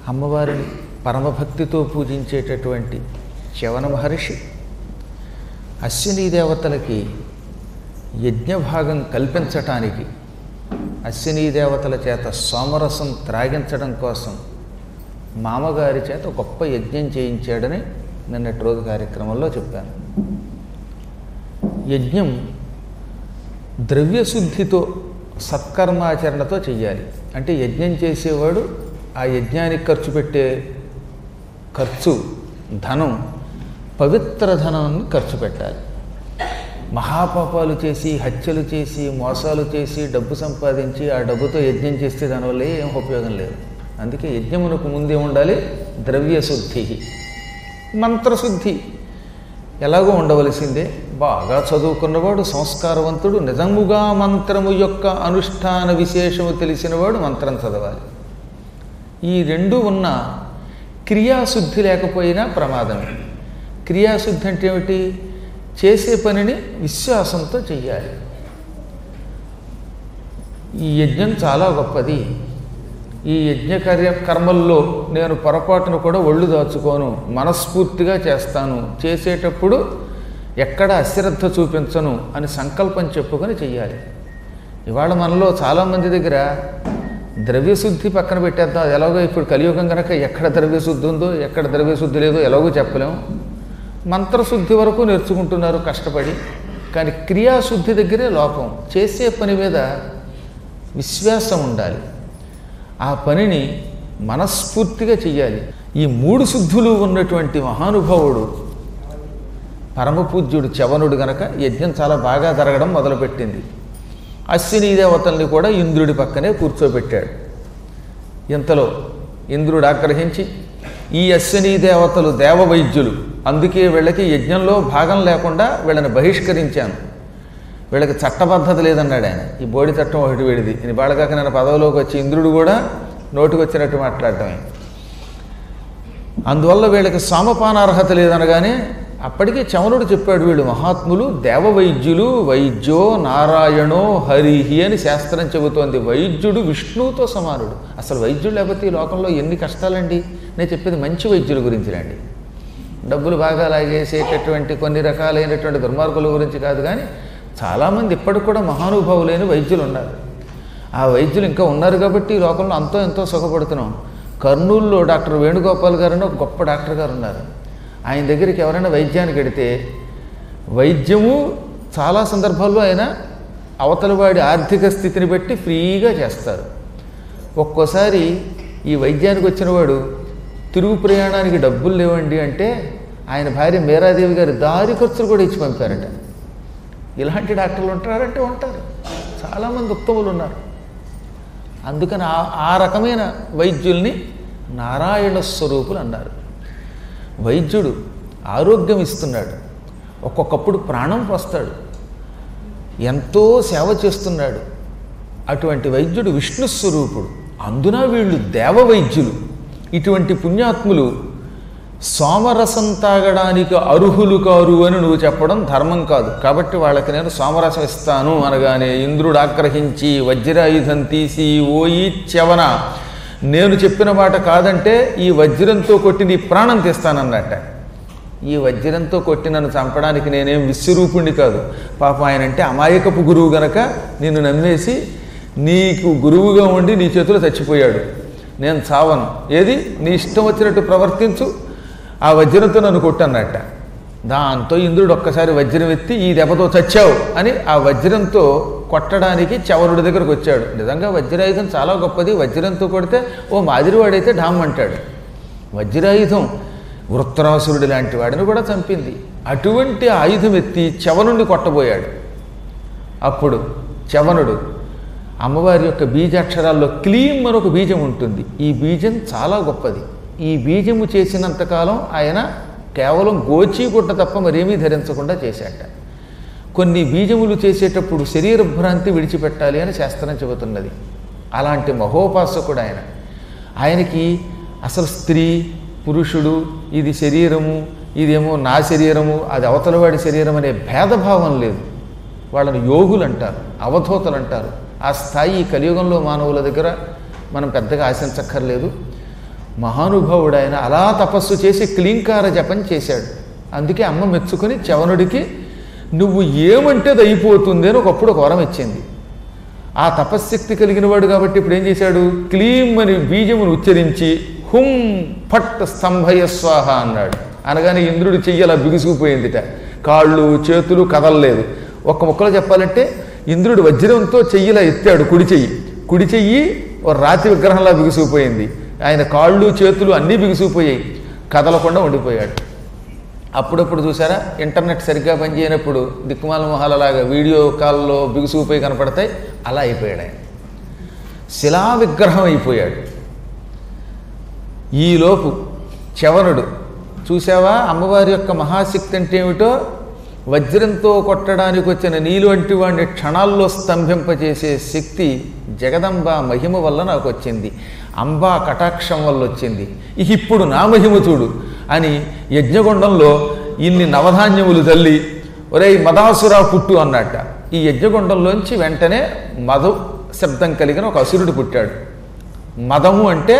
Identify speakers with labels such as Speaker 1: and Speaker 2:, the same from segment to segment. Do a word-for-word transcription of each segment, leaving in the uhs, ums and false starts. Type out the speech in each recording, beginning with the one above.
Speaker 1: అమ్మవారిని పరమభక్తితో పూజించేటటువంటి చ్యవన మహర్షి అశ్వినీ దేవతలకి యజ్ఞభాగం కల్పించటానికి అశ్వినీ దేవతల చేత సోమరసం త్రాగించడం కోసం మామగారి చేత గొప్ప యజ్ఞం చేయించాడని నిన్నటి రోజు కార్యక్రమంలో చెప్పాను. యజ్ఞం ద్రవ్యశుద్ధితో సత్కర్మాచరణతో చెయ్యాలి. అంటే యజ్ఞం చేసేవాడు ఆ యజ్ఞానికి ఖర్చు పెట్టే ఖర్చు ధనం పవిత్ర ధనాన్ని ఖర్చు పెట్టాలి. మహాపాపాలు చేసి హత్యలు చేసి మోసాలు చేసి డబ్బు సంపాదించి ఆ డబ్బుతో యజ్ఞం చేస్తే దానివల్ల ఏం ఉపయోగం లేదు. అందుకే యజ్ఞమునకు ముందే ఉండాలి ద్రవ్యశుద్ధి, మంత్రశుద్ధి ఎలాగో ఉండవలసిందే. బాగా చదువుకున్నవాడు సంస్కారవంతుడు నిజముగా మంత్రము యొక్క అనుష్ఠాన విశేషము తెలిసినవాడు మంత్రం చదవాలి. ఈ రెండు ఉన్న క్రియాశుద్ధి లేకపోయినా ప్రమాదమే. క్రియాశుద్ధి అంటే ఏమిటి? చేసే పనిని విశ్వాసంతో చెయ్యాలి. ఈ యజ్ఞం చాలా గొప్పది. ఈ యజ్ఞ కార్య కర్మల్లో నేను పొరపాటును కూడా ఒళ్ళు దాచుకోను, మనస్ఫూర్తిగా చేస్తాను, చేసేటప్పుడు ఎక్కడ అశ్రద్ధ చూపించను అని సంకల్పం చెప్పుకొని చెయ్యాలి. ఇవాళ మనలో చాలామంది దగ్గర ద్రవ్యశుద్ధి పక్కన పెట్టేద్దాం, అది ఎలాగో ఇప్పుడు కలియుగం కనుక ఎక్కడ ద్రవ్యశుద్ధి ఉందో ఎక్కడ ద్రవ్యశుద్ధి లేదో ఎలాగో చెప్పలేము. మంత్రశుద్ధి వరకు నేర్చుకుంటున్నారు కష్టపడి, కానీ క్రియాశుద్ధి దగ్గరే లోపం. చేసే పని మీద విశ్వాసం ఉండాలి, ఆ పనిని మనస్ఫూర్తిగా చెయ్యాలి. ఈ మూడు శుద్ధులు ఉన్నటువంటి మహానుభావుడు పరమపూజ్యుడు చ్యవనుడు గనక యజ్ఞం చాలా బాగా జరగడం మొదలుపెట్టింది. అశ్వినీ దేవతల్ని కూడా ఇంద్రుడి పక్కనే కూర్చోబెట్టాడు. ఇంతలో ఇంద్రుడు ఆగ్రహించి, ఈ అశ్వినీ దేవతలు దేవవైద్యులు, అందుకే వీళ్ళకి యజ్ఞంలో భాగం లేకుండా వీళ్ళని బహిష్కరించాను, వీళ్ళకి చట్టబద్ధత లేదన్నాడు ఆయన. ఈ బోడి చట్టం ఒకటి వీడిది. నేను బాళగాక నేను పదవిలోకి వచ్చి ఇంద్రుడు కూడా నోటికి వచ్చినట్టు మాట్లాడటమే. అందువల్ల వీళ్ళకి సామపానార్హత లేదనగానే అప్పటికే చ్యవనుడు చెప్పాడు, వీళ్ళు మహాత్ములు దేవవైద్యులు, వైద్యో నారాయణో హరిహి అని శాస్త్రం చెబుతోంది. వైద్యుడు విష్ణువుతో సమానుడు. అసలు వైద్యుడు లేకపోతే ఈ లోకంలో ఎన్ని కష్టాలండి. నేను చెప్పేది మంచి వైద్యుల గురించి రండి, డబ్బులు బాగా లాగేసేటటువంటి కొన్ని రకాలైనటువంటి దుర్మార్గుల గురించి కాదు. కానీ చాలామంది ఇప్పటికి కూడా మహానుభావులైన వైద్యులు ఉన్నారు. ఆ వైద్యులు ఇంకా ఉన్నారు కాబట్టి ఈ లోకంలో అంతో ఎంతో సుఖపడుతున్నాం. కర్నూలులో డాక్టర్ వేణుగోపాల్ గారు అని ఒక గొప్ప డాక్టర్ గారు ఉన్నారు. ఆయన దగ్గరికి ఎవరైనా వైద్యానికి వెడితే వైద్యము చాలా సందర్భాల్లో ఆయన అవతలవాడి ఆర్థిక స్థితిని బట్టి ఫ్రీగా చేస్తారు. ఒక్కోసారి ఈ వైద్యానికి వచ్చిన వాడు తిరుగు ప్రయాణానికి డబ్బులు లేవండి అంటే ఆయన భార్య మీరాదేవి గారి దారి ఖర్చులు కూడా ఇచ్చి పంపారట. ఇలాంటి డాక్టర్లు ఉంటారంటే ఉంటారు, చాలామంది ఉత్తములు ఉన్నారు. అందుకని ఆ ఆ రకమైన వైద్యుల్ని నారాయణ స్వరూపులు అన్నారు. వైద్యుడు ఆరోగ్యం ఇస్తున్నాడు, ఒక్కొక్కప్పుడు ప్రాణం పోస్తాడు, ఎంతో సేవ చేస్తున్నాడు. అటువంటి వైద్యుడు విష్ణు స్వరూపుడు. అందున వీళ్ళు దేవ వైద్యులు. ఇటువంటి పుణ్యాత్ములు సోమరసం తాగడానికి అర్హులు కారు అని నువ్వు చెప్పడం ధర్మం కాదు. కాబట్టి వాళ్ళకి నేను సోమరసం ఇస్తాను అనగానే ఇంద్రుడు ఆగ్రహించి వజ్రాయుధం తీసి, ఓయి చ్యవన, నేను చెప్పిన మాట కాదంటే ఈ వజ్రంతో కొట్టి నీ ప్రాణం తీస్తానన్నట్ట. ఈ వజ్రంతో కొట్టి నన్ను చంపడానికి నేనేం విశ్వరూపుణ్ణి కాదు. పాపం ఆయన అంటే అమాయకపు గురువు గనక నిన్ను నమ్మేసి నీకు గురువుగా ఉండి నీ చేతిలో చచ్చిపోయాడు. నేను చావను, ఏది నీ ఇష్టం వచ్చినట్టు ప్రవర్తించు, ఆ వజ్రంతో నన్ను కొట్టన్నట్ట. దాంతో ఇంద్రుడు ఒక్కసారి వజ్రం ఎత్తి ఈ దెబ్బతో చచ్చావు అని ఆ వజ్రంతో కొట్టడానికి చ్యవనుడి దగ్గరకు వచ్చాడు. నిజంగా వజ్రాయుధం చాలా గొప్పది. వజ్రంతో కొడితే ఓ మాదిరివాడైతే ఢామ్ అంటాడు. వజ్రాయుధం వృత్రాసురుడి లాంటి వాడిని కూడా చంపింది. అటువంటి ఆయుధం ఎత్తి చ్యవనుడిని కొట్టబోయాడు. అప్పుడు చ్యవనుడు అమ్మవారి యొక్క బీజాక్షరాల్లో క్లీం అని ఒక బీజం ఉంటుంది. ఈ బీజం చాలా గొప్పది. ఈ బీజము చేసినంతకాలం ఆయన కేవలం గోచీగుట్ట తప్ప మరేమీ ధరించకుండా చేశాట. కొన్ని బీజములు చేసేటప్పుడు శరీర భ్రాంతి విడిచిపెట్టాలి అని శాస్త్రం చెబుతున్నది. అలాంటి మహోపాసకుడు ఆయన. ఆయనకి అసలు స్త్రీ పురుషుడు, ఇది శరీరము, ఇదేమో నా శరీరము, అది అవతలవాడి శరీరం అనే భేదభావం లేదు. వాళ్ళని యోగులు అంటారు, అవధూతలు అంటారు. ఆ స్థాయి కలియుగంలో మానవుల దగ్గర మనం పెద్దగా ఆశించక్కర్లేదు. మహానుభావుడు ఆయన అలా తపస్సు చేసి క్లీంకార జపం చేశాడు. అందుకే అమ్మ మెచ్చుకొని చవనుడికి నువ్వు ఏమంటే అది అయిపోతుంది అని ఒకప్పుడు ఒక వరం ఇచ్చింది. ఆ తపశ్శక్తి కలిగిన వాడు కాబట్టి ఇప్పుడు ఏం చేశాడు, క్లీం అని బీజమును ఉచ్చరించి హుం ఫట్ స్తంభయ స్వాహ అన్నాడు. అనగానే ఇంద్రుడి చెయ్యి అలా బిగుసుకుపోయిందిట, కాళ్ళు చేతులు కదలలేదు. ఒక్క ముక్కలో చెప్పాలంటే ఇంద్రుడు వజ్రంతో చెయ్యిలా ఎత్తాడు, కుడి చెయ్యి కుడి చెయ్యి ఓ రాతి విగ్రహంలా బిగుసుకుపోయింది. ఆయన కాళ్ళు చేతులు అన్నీ బిగుసుకుపోయాయి, కదలకుండా ఉండిపోయాడు. అప్పుడప్పుడు చూసారా ఇంటర్నెట్ సరిగ్గా పనిచేయనప్పుడు దిక్కుమాల మొహాలలాగా వీడియో కాల్లో బిగుసుకుపోయి కనపడతాయి, అలా అయిపోయాడు ఆయన. శిలా విగ్రహం అయిపోయాడు. ఈలోపు చవనుడు చూసావా అమ్మవారి యొక్క మహాశక్తి అంటే ఏమిటో, వజ్రంతో కొట్టడానికి వచ్చిన నీలు వంటి వాడిని క్షణాల్లో స్తంభింపజేసే శక్తి జగదంబ మహిమ వల్ల నాకు వచ్చింది, అంబా కటాక్షం వల్ల వచ్చింది, ఇక ఇప్పుడు నా మహిమ చూడు అని యజ్ఞగుండంలో ఇన్ని నవధాన్యములు తల్లి ఒరేయ్ మదాసురా పుట్టు అన్నట్ట. ఈ యజ్ఞగుండంలోంచి వెంటనే మధు శబ్దం కలిగిన ఒక అసురుడు పుట్టాడు. మదము అంటే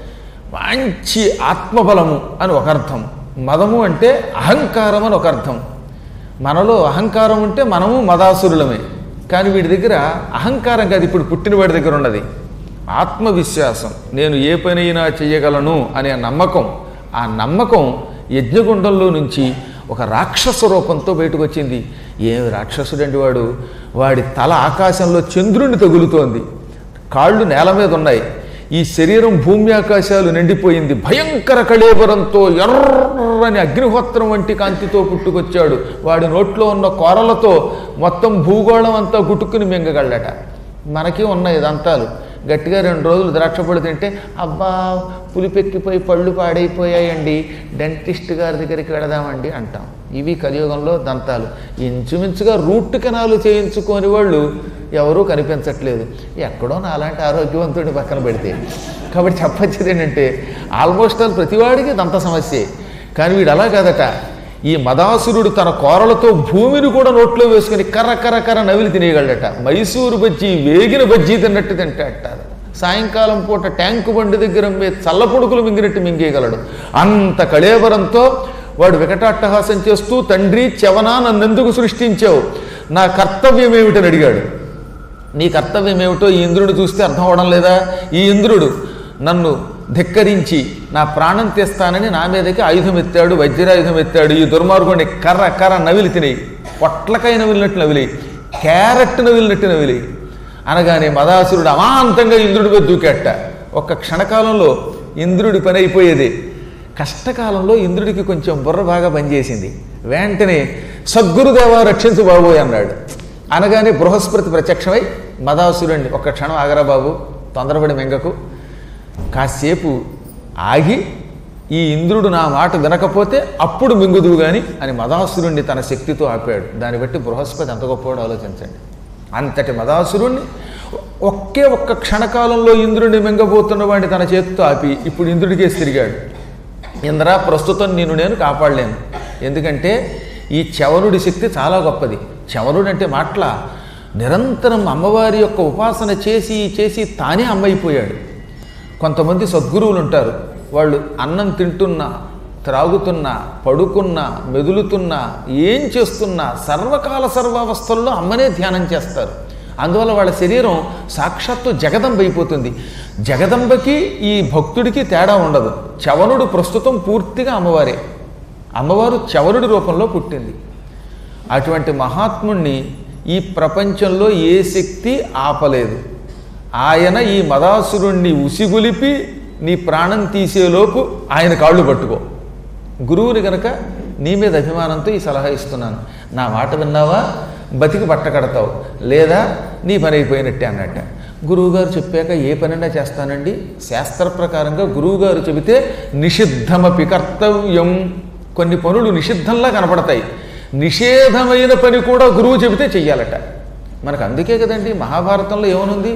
Speaker 1: మంచి ఆత్మబలము అని ఒక అర్థం, మదము అంటే అహంకారం అని ఒక అర్థం. మనలో అహంకారం ఉంటే మనము మదాసురులమే, కానీ వీడి దగ్గర అహంకారం కాదు, ఇప్పుడు పుట్టినవాడి దగ్గర ఉన్నది ఆత్మవిశ్వాసం, నేను ఏ పనైనా చేయగలను అనే నమ్మకం. ఆ నమ్మకం యజ్ఞగుండంలో నుంచి ఒక రాక్షస రూపంతో బయటకు వచ్చింది. ఏమి రాక్షసుడండి వాడు, వాడి తల ఆకాశంలో చంద్రుని తగులుతోంది, కాళ్ళు నేల మీద ఉన్నాయి, ఈ శరీరం భూమి ఆకాశాలు నిండిపోయింది, భయంకర కళేబరంతో ఎర్రని అగ్నిహోత్రం వంటి కాంతితో పుట్టుకొచ్చాడు. వాడి నోట్లో ఉన్న కోరలతో మొత్తం భూగోళం అంతా గుట్టుకుని మింగగలట. మనకి ఉన్నాయి దంతాలు, గట్టిగా రెండు రోజులు ద్రాక్ష పళ్ళు తింటే అబ్బా పులిపెక్కిపోయి పళ్ళు పాడైపోయాయండి, డెంటిస్ట్ గారి దగ్గరికి వెళదామండి అంటాం. ఇవి కలియుగంలో దంతాలు. ఇంచుమించుగా రూట్ కెనాలు చేయించుకోని వాళ్ళు ఎవరూ కనిపించట్లేదు, ఎక్కడో నాలాంటి ఆరోగ్యవంతుడిని పక్కన పెడితే. కాబట్టి చెప్పొచ్చేది ఏంటంటే ఆల్మోస్ట్ ఆల్ ప్రతివాడికి దంత సమస్యే. కానీ వీడు అలా కాదట, ఈ మదాసురుడు తన కోరలతో భూమిని కూడా నోట్లో వేసుకుని కర్ర కర్ర కర్ర నవిలి తినేయగలడట. మైసూరు బజ్జీ వేగిన బజ్జీ తిన్నట్టు తింటాట. సాయంకాలం పూట ట్యాంకు బండి దగ్గర చల్లపొడుకులు మింగినట్టు మింగేయగలడు. అంత కళేబరంతో వాడు వికటాట్టహాసం చేస్తూ తండ్రి చవనా నన్నెందుకు సృష్టించావు, నా కర్తవ్యం ఏమిటని అడిగాడు. నీ కర్తవ్యం ఏమిటో ఈ ఇంద్రుడు చూస్తే అర్థం అవడం లేదా, ఈ ఇంద్రుడు నన్ను ధిక్కరించి నా ప్రాణం తీస్తానని నా మీదకి ఆయుధం ఎత్తాడు, వజ్రాయుధం ఎత్తాడు. ఈ దుర్మార్గుడిని కర్ర కర్ర నవిలి తినేయి, పొట్లకాయ నవిలినట్టు నవిలి, క్యారెట్ నవిలినట్టు నవిలి అనగానే మదాసురుడు అమాంతంగా ఇంద్రుడి మీద దూకేట. ఒక్క క్షణకాలంలో ఇంద్రుడి పని అయిపోయేది. కష్టకాలంలో ఇంద్రుడికి కొంచెం బుర్ర బాగా పనిచేసింది. వెంటనే సద్గురుదేవా రక్షించు బాబోయ్ అన్నాడు. అనగానే బృహస్పతి ప్రత్యక్షమై మదాసురుణ్ణి ఒక్క క్షణం ఆగరా బాబు, తొందరపడి మెంగకు, కాసేపు ఆగి ఈ ఇంద్రుడు నా మాట వినకపోతే అప్పుడు మింగుదువు గాని అని మదాసురుణ్ణి తన శక్తితో ఆపాడు. దాన్ని బట్టి బృహస్పతి ఎంత గొప్పవాడు ఆలోచించండి. అంతటి మదాసురుణ్ణి ఒకే ఒక్క క్షణకాలంలో ఇంద్రుడిని మింగబోతున్న వాడిని తన చేతితో ఆపి ఇప్పుడు ఇంద్రుడికేసి తిరిగాడు. ఇంద్ర ప్రస్తుతం నిన్ను నేను కాపాడలేను, ఎందుకంటే ఈ చవనుడి శక్తి చాలా గొప్పది. చవనుడు అంటే మాటల నిరంతరం అమ్మవారి యొక్క ఉపాసన చేసి చేసి తానే అమ్మైపోయాడు. కొంతమంది సద్గురువులు ఉంటారు, వాళ్ళు అన్నం తింటున్నా, త్రాగుతున్నా, పడుకున్నా, మెదులుతున్నా, ఏం చేస్తున్నా సర్వకాల సర్వావస్థల్లో అమ్మనే ధ్యానం చేస్తారు. అందువల్ల వాళ్ళ శరీరం సాక్షాత్తు జగదంబ అయిపోతుంది. జగదంబకి ఈ భక్తుడికి తేడా ఉండదు. చవనుడు ప్రస్తుతం పూర్తిగా అమ్మవారే, అమ్మవారు చవనుడి రూపంలో పుట్టింది. అటువంటి మహాత్ముణ్ణి ఈ ప్రపంచంలో ఏ శక్తి ఆపలేదు. ఆయన ఈ మదాసురుణ్ణి ఉసిగొలిపి నీ ప్రాణం తీసేలోపు ఆయన కాళ్ళు పట్టుకో. గురువుని గనక నీ మీద అభిమానంతో ఈ సలహా ఇస్తున్నాను. నా మాట విన్నావా బతికి పట్టకడతావు, లేదా నీ పని అయిపోయినట్టే అన్నట్ట. గురువుగారు చెప్పాక ఏ పనైనా చేస్తానండి. శాస్త్ర ప్రకారంగా గురువుగారు చెబితే నిషిద్ధమపి కర్తవ్యం. కొన్ని పనులు నిషిద్ధంలా కనపడతాయి, నిషేధమైన పని కూడా గురువు చెబితే చెయ్యాలట. మనకు అందుకే కదండి మహాభారతంలో ఏమనుంది,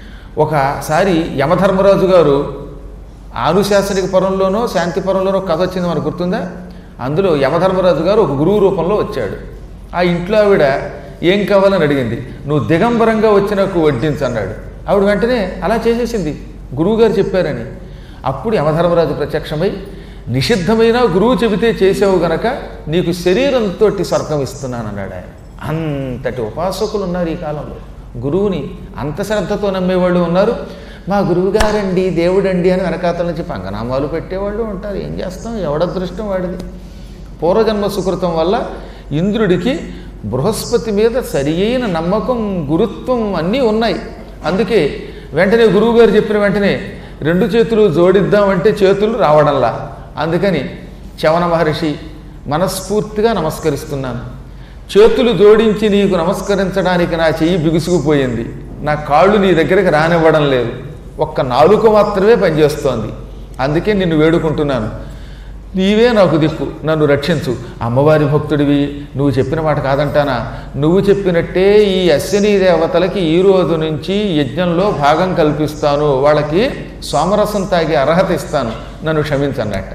Speaker 1: ఒకసారి యమధర్మరాజు గారు ఆనుశాసనిక పరంలోనో శాంతి పరంలోనో కథ వచ్చింది మనకు గుర్తుందా. అందులో యమధర్మరాజు గారు ఒక గురువు రూపంలో వచ్చాడు. ఆ ఇంట్లో ఆవిడ ఏం కావాలని అడిగింది. నువ్వు దిగంబరంగా వచ్చి నాకు వడ్డించు అన్నాడు. ఆవిడ వెంటనే అలా చేసేసింది గురువుగారు చెప్పారని. అప్పుడు యమధర్మరాజు ప్రత్యక్షమై నిషిద్ధమైన గురువు చెబితే చేసావు గనక నీకు శరీరంతో స్వర్గం ఇస్తున్నానన్నాడు ఆయన. అంతటి ఉపాసకులు ఉన్నారు ఈ కాలంలో. గురువుని అంత శ్రద్ధతో నమ్మేవాళ్ళు ఉన్నారు. మా గురువుగారండి దేవుడండి అని వెనకాతల నుంచి పంగనామాలు పెట్టేవాళ్ళు ఉంటారు. ఏం చేస్తాం, ఎవడదృష్టం వాడిది. పూర్వజన్మ సుకృతం వల్ల ఇంద్రుడికి బృహస్పతి మీద సరి అయిన నమ్మకం, గురుత్వం అన్నీ ఉన్నాయి. అందుకే వెంటనే గురువుగారు చెప్పిన వెంటనే రెండు చేతులు జోడిద్దామంటే చేతులు రావడంలా. అందుకని చవన మహర్షి మనస్ఫూర్తిగా నమస్కరిస్తున్నాను. చేతులు జోడించి నీకు నమస్కరించడానికి నా చెయ్యి బిగుసుకుపోయింది, నా కాళ్ళు నీ దగ్గరికి రానివ్వడం లేదు, ఒక్క నాలుక మాత్రమే పనిచేస్తోంది. అందుకే నిన్ను వేడుకుంటున్నాను, నీవే నాకు దిక్కు, నన్ను రక్షించు. అమ్మవారి భక్తుడివి, నువ్వు చెప్పిన మాట కాదంటానా? నువ్వు చెప్పినట్టే ఈ అశ్విని దేవతలకి ఈ రోజు నుంచి యజ్ఞంలో భాగం కల్పిస్తాను, వాళ్ళకి సోమరసం తాగే అర్హత ఇస్తాను, నన్ను క్షమించన్నట్ట.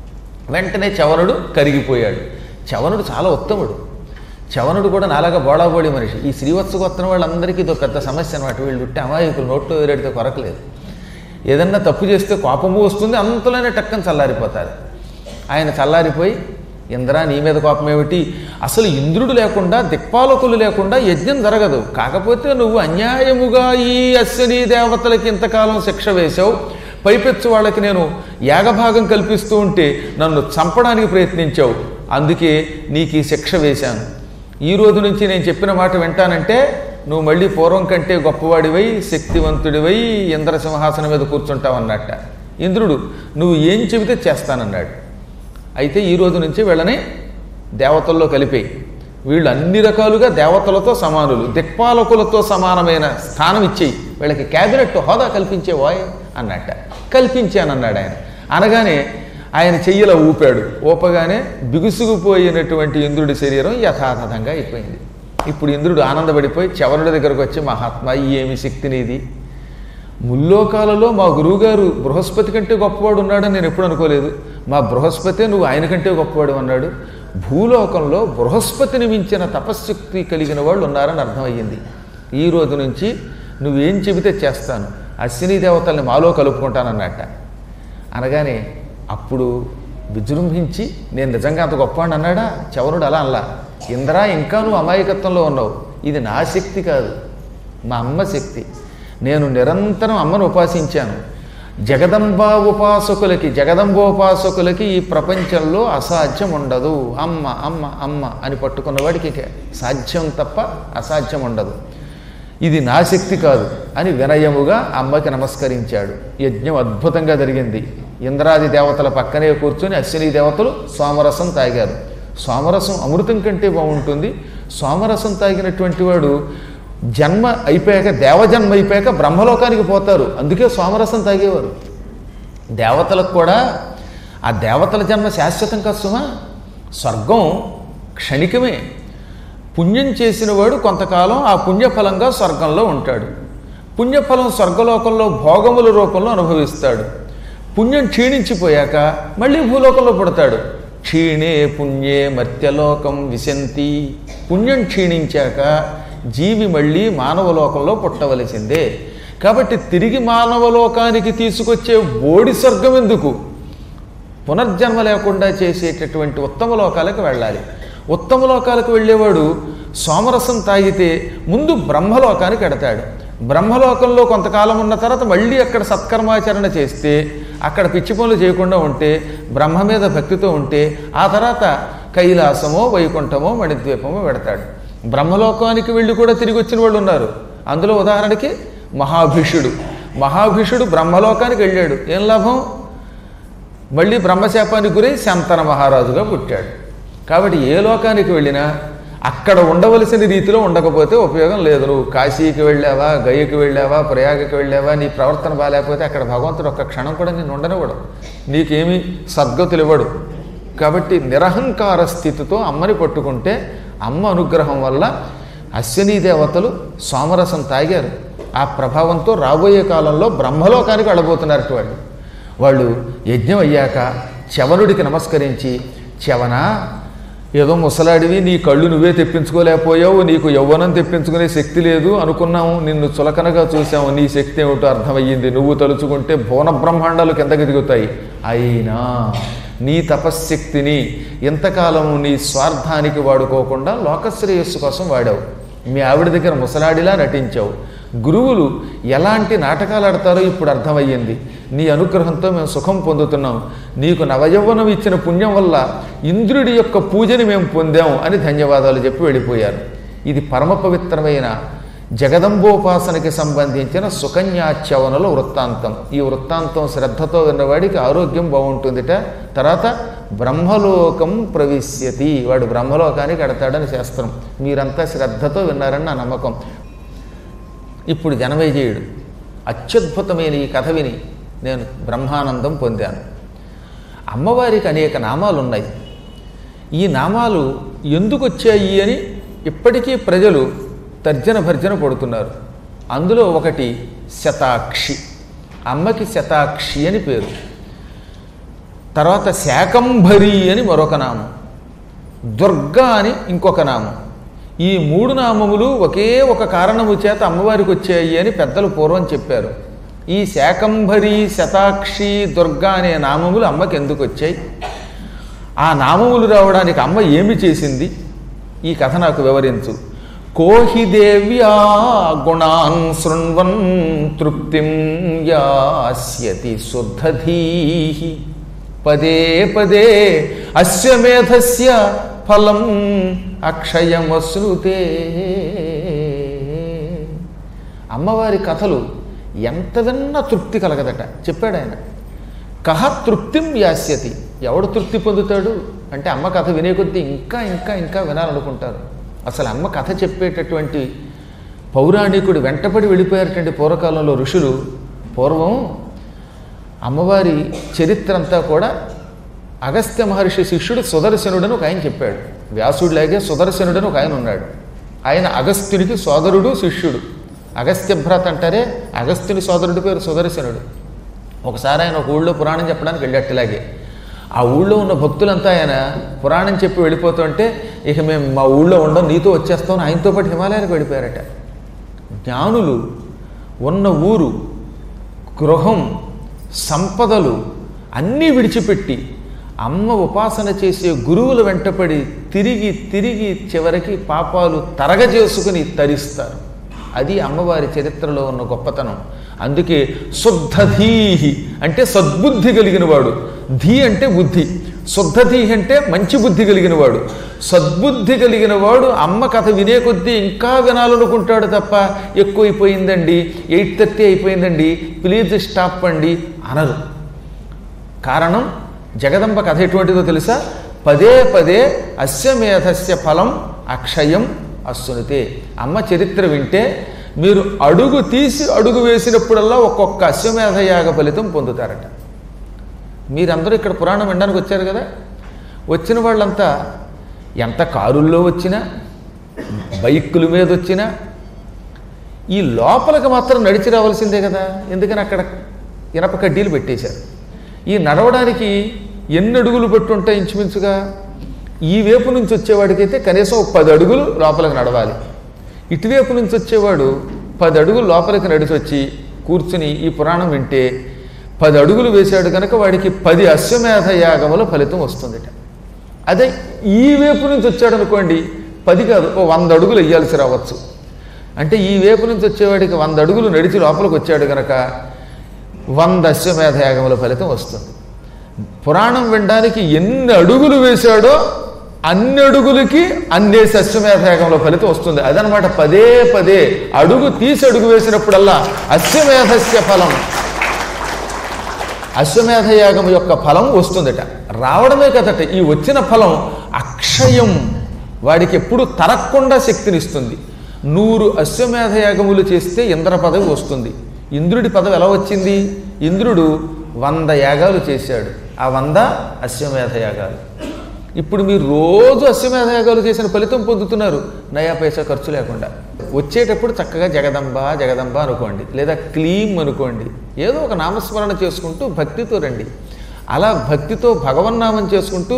Speaker 1: వెంటనే చవనుడు కరిగిపోయాడు. చవనుడు చాలా ఉత్తముడు. చవనుడు కూడా నాలాగా బోళాబోళి మనిషి. ఈ శ్రీవత్స గోత్రం వాళ్ళందరికీ ఇదో పెద్ద సమస్య అనమాట. వీళ్ళు ఉట్టి అమాయకులు, నోట్లో వేరెడితే కొరకలేదు. ఏదన్నా తప్పు చేస్తే కోపము వస్తుంది, అంతలోనే టక్కని చల్లారిపోతారు. ఆయన చల్లారిపోయి, ఇంద్రా నీ మీద కోపం ఏమిటి? అసలు ఇంద్రుడు లేకుండా, దిక్పాలకులు లేకుండా యజ్ఞం జరగదు. కాకపోతే నువ్వు అన్యాయముగా ఈ అశ్విని దేవతలకి ఇంతకాలం శిక్ష వేశావు. పైపెచ్చు వాళ్ళకి నేను యాగభాగం కల్పిస్తూ ఉంటే నన్ను చంపడానికి ప్రయత్నించావు. అందుకే నీకు ఈ శిక్ష వేశాను. ఈ రోజు నుంచి నేను చెప్పిన మాట వింటానంటే నువ్వు మళ్ళీ పూర్వం కంటే గొప్పవాడివై, శక్తివంతుడివై ఇంద్రసింహాసనం మీద కూర్చుంటావన్నట్ట. ఇంద్రుడు నువ్వు ఏం చెబితే చేస్తానన్నాడు. అయితే ఈ రోజు నుంచి వీళ్ళని దేవతల్లో కలిపేయి. వీళ్ళు అన్ని రకాలుగా దేవతలతో సమానులు, దిక్పాలకులతో సమానమైన స్థానం ఇచ్చేయి, వీళ్ళకి క్యాబినెట్ హోదా కల్పించే వాయ్ అన్నట్ట. కల్పించానన్నాడు ఆయన. అనగానే ఆయన చెయ్యిలా ఊపాడు. ఊపగానే బిగుసుకుపోయినటువంటి ఇంద్రుడి శరీరం యథాతథంగా అయిపోయింది. ఇప్పుడు ఇంద్రుడు ఆనందపడిపోయి చవనుడి దగ్గరకు వచ్చి, మహాత్మా ఏమి శక్తి నీది? ముల్లోకాలలో మా గురువుగారు బృహస్పతి కంటే గొప్పవాడు ఉన్నాడని నేను ఎప్పుడు అనుకోలేదు. మా బృహస్పతే నువ్వు ఆయన కంటే గొప్పవాడు అన్నాడు. భూలోకంలో బృహస్పతిని మించిన తపశ్శక్తి కలిగిన వాళ్ళు ఉన్నారని అర్థమయ్యింది. ఈ రోజు నుంచి నువ్వేం చెబితే చేస్తాను, అశ్విని దేవతల్ని మాలో కలుపుకుంటానన్నట్ట. అనగానే అప్పుడు విజృంభించి, నేను నిజంగా అంత గొప్పవాడిని అన్నాడా? చవనుడు అలా అలా. ఇంద్రా ఇంకా నువ్వు అమాయకత్వంలో ఉన్నావు. ఇది నా శక్తి కాదు, మా అమ్మ శక్తి. నేను నిరంతరం అమ్మను ఉపాసించాను. జగదంబా ఉపాసకులకి, జగదంబోపాసకులకి ఈ ప్రపంచంలో అసాధ్యం ఉండదు. అమ్మ అమ్మ అమ్మ అని పట్టుకున్నవాడికి సాధ్యం తప్ప అసాధ్యం ఉండదు. ఇది నా శక్తి కాదు అని వినయముగా అమ్మకి నమస్కరించాడు. యజ్ఞం అద్భుతంగా జరిగింది. ఇంద్రాది దేవతల పక్కనే కూర్చొని అశ్విని దేవతలు సోమరసం తాగారు. సోమరసం అమృతం కంటే బాగుంటుంది. సోమరసం తాగినటువంటి వాడు జన్మ అయిపోయాక, దేవజన్మ అయిపోయాక బ్రహ్మలోకానికి పోతారు. అందుకే సోమరసం తాగేవారు. దేవతలకు కూడా ఆ దేవతల జన్మ శాశ్వతం కాదు సుమా. స్వర్గం క్షణికమే. పుణ్యం చేసిన వాడు కొంతకాలం ఆ పుణ్యఫలంగా స్వర్గంలో ఉంటాడు. పుణ్యఫలం స్వర్గలోకంలో భోగముల రూపంలో అనుభవిస్తాడు. పుణ్యం క్షీణించిపోయాక మళ్ళీ భూలోకంలో పుడతాడు. క్షీణే పుణ్యే మర్త్యలోకం విశంతి. పుణ్యం క్షీణించాక జీవి మళ్ళీ మానవలోకంలో పుట్టవలసిందే. కాబట్టి తిరిగి మానవలోకానికి తీసుకొచ్చే బోడి స్వర్గం ఎందుకు? పునర్జన్మ లేకుండా చేసేటటువంటి ఉత్తమ లోకాలకు వెళ్ళాలి. ఉత్తమ లోకాలకు వెళ్ళేవాడు సోమరసం తాగితే ముందు బ్రహ్మలోకానికి ఎడతాడు. బ్రహ్మలోకంలో కొంతకాలం ఉన్న తర్వాత మళ్ళీ అక్కడ సత్కర్మాచరణ చేస్తే, అక్కడ పిచ్చి పనులు చేయకుండా ఉంటే, బ్రహ్మ మీద భక్తితో ఉంటే, ఆ తర్వాత కైలాసమో వైకుంఠమో మణిద్వీపమో పెడతాడు. బ్రహ్మలోకానికి వెళ్ళి కూడా తిరిగి వచ్చిన వాళ్ళు ఉన్నారు. అందులో ఉదాహరణకి మహాభిషుడు. మహాభిషుడు బ్రహ్మలోకానికి వెళ్ళాడు. ఏం లాభం? మళ్ళీ బ్రహ్మశాపానికి గురై శంతన మహారాజుగా పుట్టాడు. కాబట్టి ఏ లోకానికి వెళ్ళినా అక్కడ ఉండవలసిన రీతిలో ఉండకపోతే ఉపయోగం లేదు. నువ్వు కాశీకి వెళ్ళావా, గయకి వెళ్ళావా, ప్రయాగకి వెళ్ళావా, నీ ప్రవర్తన బాగాలేకపోతే అక్కడ భగవంతుడు ఒక్క క్షణం కూడా నేను ఉండనివ్వడు, నీకేమీ సద్గతులు ఇవ్వడు. కాబట్టి నిరహంకార స్థితితో అమ్మని పట్టుకుంటే అమ్మ అనుగ్రహం వల్ల అశ్విని దేవతలు సోమరసం తాగారు. ఆ ప్రభావంతో రాబోయే కాలంలో బ్రహ్మలోకానికి వెళ్ళబోతున్నారు. వాళ్ళు వాళ్ళు యజ్ఞం అయ్యాక చవనుడికి నమస్కరించి, చవన ఏదో ముసలాడివి, నీ కళ్ళు నువ్వే తెప్పించుకోలేకపోయావు, నీకు యవ్వనం తెప్పించుకునే శక్తి లేదు అనుకున్నాము, నిన్ను చులకనగా చూసాము, నీ శక్తి ఏమిటో అర్థమయ్యింది, నువ్వు తలుచుకుంటే భువన బ్రహ్మాండాలు కిందకి దిగుతాయి. అయినా నీ తపశ్శక్తిని ఎంతకాలం నీ స్వార్థానికి వాడుకోకుండా లోకశ్రేయస్సు కోసం వాడావు. మీ ఆవిడ దగ్గర ముసలాడిలా నటించావు. గురువులు ఎలాంటి నాటకాలు ఆడతారో ఇప్పుడు అర్థమయ్యింది. నీ అనుగ్రహంతో మేము సుఖం పొందుతున్నాం. నీకు నవయవ్వనం ఇచ్చిన పుణ్యం వల్ల ఇంద్రుడి యొక్క పూజని మేము పొందాం అని ధన్యవాదాలు చెప్పి వెళ్ళిపోయారు. ఇది పరమ పవిత్రమైన జగదంబోపాసనకి సంబంధించిన సుకన్యాచ్యవనల వృత్తాంతం. ఈ వృత్తాంతం శ్రద్ధతో విన్నవాడికి ఆరోగ్యం బాగుంటుందిట. తర్వాత బ్రహ్మలోకం ప్రవిశ్యతి, వాడు బ్రహ్మలోకానికి ఎడతాడని శాస్త్రం. మీరంతా శ్రద్ధతో విన్నారని నా నమ్మకం. ఇప్పుడు జనమేజయుడు అత్యద్భుతమైన ఈ కథ విని నేను బ్రహ్మానందం పొందాను. అమ్మవారికి అనేక నామాలు ఉన్నాయి. ఈ నామాలు ఎందుకు వచ్చాయి అని ఇప్పటికీ ప్రజలు తర్జన భర్జన పడుతున్నారు. అందులో ఒకటి శతాక్షి, అమ్మకి శతాక్షి అని పేరు. తర్వాత శాకంభరి అని మరొక నామం, దుర్గా అని ఇంకొక నామం. ఈ మూడు నామములు ఒకే ఒక కారణము చేత అమ్మవారికి వచ్చాయి అని పెద్దలు పూర్వం చెప్పారు. ఈ శాకంభరి, శతాక్షి, దుర్గా అనే నామములు అమ్మకి ఎందుకు వచ్చాయి? ఆ నామములు రావడానికి అమ్మ ఏమి చేసింది? ఈ కథ నాకు వివరించు. కోహి దేవ్యా గుణాన్ శృణ్వన్ తృప్తిం యాస్యతి శుద్ధధీః పదే పదే అస్య మేధస్య ఫలం అక్షయమశ్నుతే. అమ్మవారి కథలు ఎంత విన్నా తృప్తి కలగదట చెప్పాడు ఆయన. కహ తృప్తిం యాస్యతి, ఎవడు తృప్తి పొందుతాడు అంటే అమ్మ కథ వినే కొద్దీ ఇంకా ఇంకా ఇంకా వినాలనుకుంటారు. అసలు అమ్మ కథ చెప్పేటటువంటి పౌరాణికుడు వెంటపడి వెళ్ళిపోయారటండి పూర్వకాలంలో ఋషులు. పూర్వం అమ్మవారి చరిత్ర అంతా కూడా అగస్త్య మహర్షి శిష్యుడు సుదర్శనుడని ఒక ఆయన చెప్పాడు. వ్యాసుడిలాగే సుదర్శనుడని ఒక ఆయన ఉన్నాడు. ఆయన అగస్త్యునికి సోదరుడు, శిష్యుడు. అగస్త్యభ్రాత అంటారే, అగస్త్యుని సోదరుడి పేరు సుదర్శనుడు. ఒకసారి ఆయన ఒక ఊళ్ళో పురాణం చెప్పడానికి వెళ్ళేట్టులాగే ఆ ఊళ్ళో ఉన్న భక్తులంతా ఆయన పురాణం చెప్పి వెళ్ళిపోతుంటే, ఇక మేము మా ఊళ్ళో ఉండం, నీతో వచ్చేస్తామని ఆయనతో పాటు హిమాలయాలకు వెళ్ళిపోయారట. జ్ఞానులు ఉన్న ఊరు, గృహం, సంపదలు అన్నీ విడిచిపెట్టి అమ్మ ఉపాసన చేసే గురువుల వెంటపడి తిరిగి తిరిగి చివరికి పాపాలు తరగజేసుకుని తరిస్తారు. అది అమ్మవారి చరిత్రలో ఉన్న గొప్పతనం. అందుకే శుద్ధధీహి అంటే సద్బుద్ధి కలిగిన వాడు, ధీ అంటే బుద్ధి, శుద్ధధీ అంటే మంచి బుద్ధి కలిగిన వాడు. సద్బుద్ధి కలిగిన వాడు అమ్మ కథ వినే కొద్దీ ఇంకా వినాలనుకుంటాడు తప్ప ఎక్కువైపోయిందండి, ఎయిట్ థర్టీ అయిపోయిందండి, ప్లీజ్ స్టాప్ అండి అనరు. కారణం జగదంబ కథ ఎటువంటిదో తెలుసా? పదే పదే అస్యమేధస్య ఫలం అక్షయం అశ్నుతే. అమ్మ చరిత్ర వింటే మీరు అడుగు తీసి అడుగు వేసినప్పుడల్లా ఒక్కొక్క అశ్వమేధయాగ ఫలితం పొందుతారట. మీరందరూ ఇక్కడ పురాణం వినడానికి వచ్చారు కదా, వచ్చిన వాళ్ళంతా ఎంత కారుల్లో వచ్చినా, బైకుల మీద వచ్చినా ఈ లోపలికి మాత్రం నడిచి రావాల్సిందే కదా. ఎందుకని అక్కడ ఇనప కడ్డీలు పెట్టేశారు. ఈ నడవడానికి ఎన్ని అడుగులు పెట్టుంటాయి ఇంచుమించుగా? ఈ వైపు నుంచి వచ్చేవాడికైతే కనీసం ఒక పది అడుగులు లోపలికి నడవాలి. ఇటువైపు నుంచి వచ్చేవాడు పది అడుగులు లోపలికి నడిచి వచ్చి కూర్చుని ఈ పురాణం వింటే పది అడుగులు వేశాడు కనుక వాడికి పది అశ్వమేధ యాగముల ఫలితం వస్తుందిట. అదే ఈ వైపు నుంచి వచ్చాడు అనుకోండి, పది కాదు ఓ వంద అడుగులు వేయాల్సి రావచ్చు. అంటే ఈ వైపు నుంచి వచ్చేవాడికి వంద అడుగులు నడిచి లోపలికి వచ్చాడు కనుక వంద అశ్వమేధ యాగముల ఫలితం వస్తుంది. పురాణం వినడానికి ఎన్ని అడుగులు వేశాడో అన్ని అడుగులకి అన్నేసి అశ్వమేధ యాగంలో ఫలితం వస్తుంది. అదనమాట పదే పదే అడుగు తీసి అడుగు వేసినప్పుడల్లా అశ్వమేధస్య ఫలం, అశ్వమేధ యాగం యొక్క ఫలం వస్తుందట. రావడమే కదట, ఈ వచ్చిన ఫలం అక్షయం, వాడికి ఎప్పుడు తరగకుండా శక్తినిస్తుంది. నూరు అశ్వమేధ యాగములు చేస్తే ఇంద్ర పదవి వస్తుంది. ఇంద్రుడి పదవి ఎలా వచ్చింది? ఇంద్రుడు వంద యాగాలు చేశాడు, ఆ వంద అశ్వమేధ యాగాలు. ఇప్పుడు మీరు రోజు అశ్వమేధ యాగాలు చేసిన ఫలితం పొందుతున్నారు, నయా పైసా ఖర్చు లేకుండా. వచ్చేటప్పుడు చక్కగా జగదంబ జగదంబ అనుకోండి, లేదా క్లీం అనుకోండి, ఏదో ఒక నామస్మరణ చేసుకుంటూ భక్తితో రండి. అలా భక్తితో భగవన్నామం చేసుకుంటూ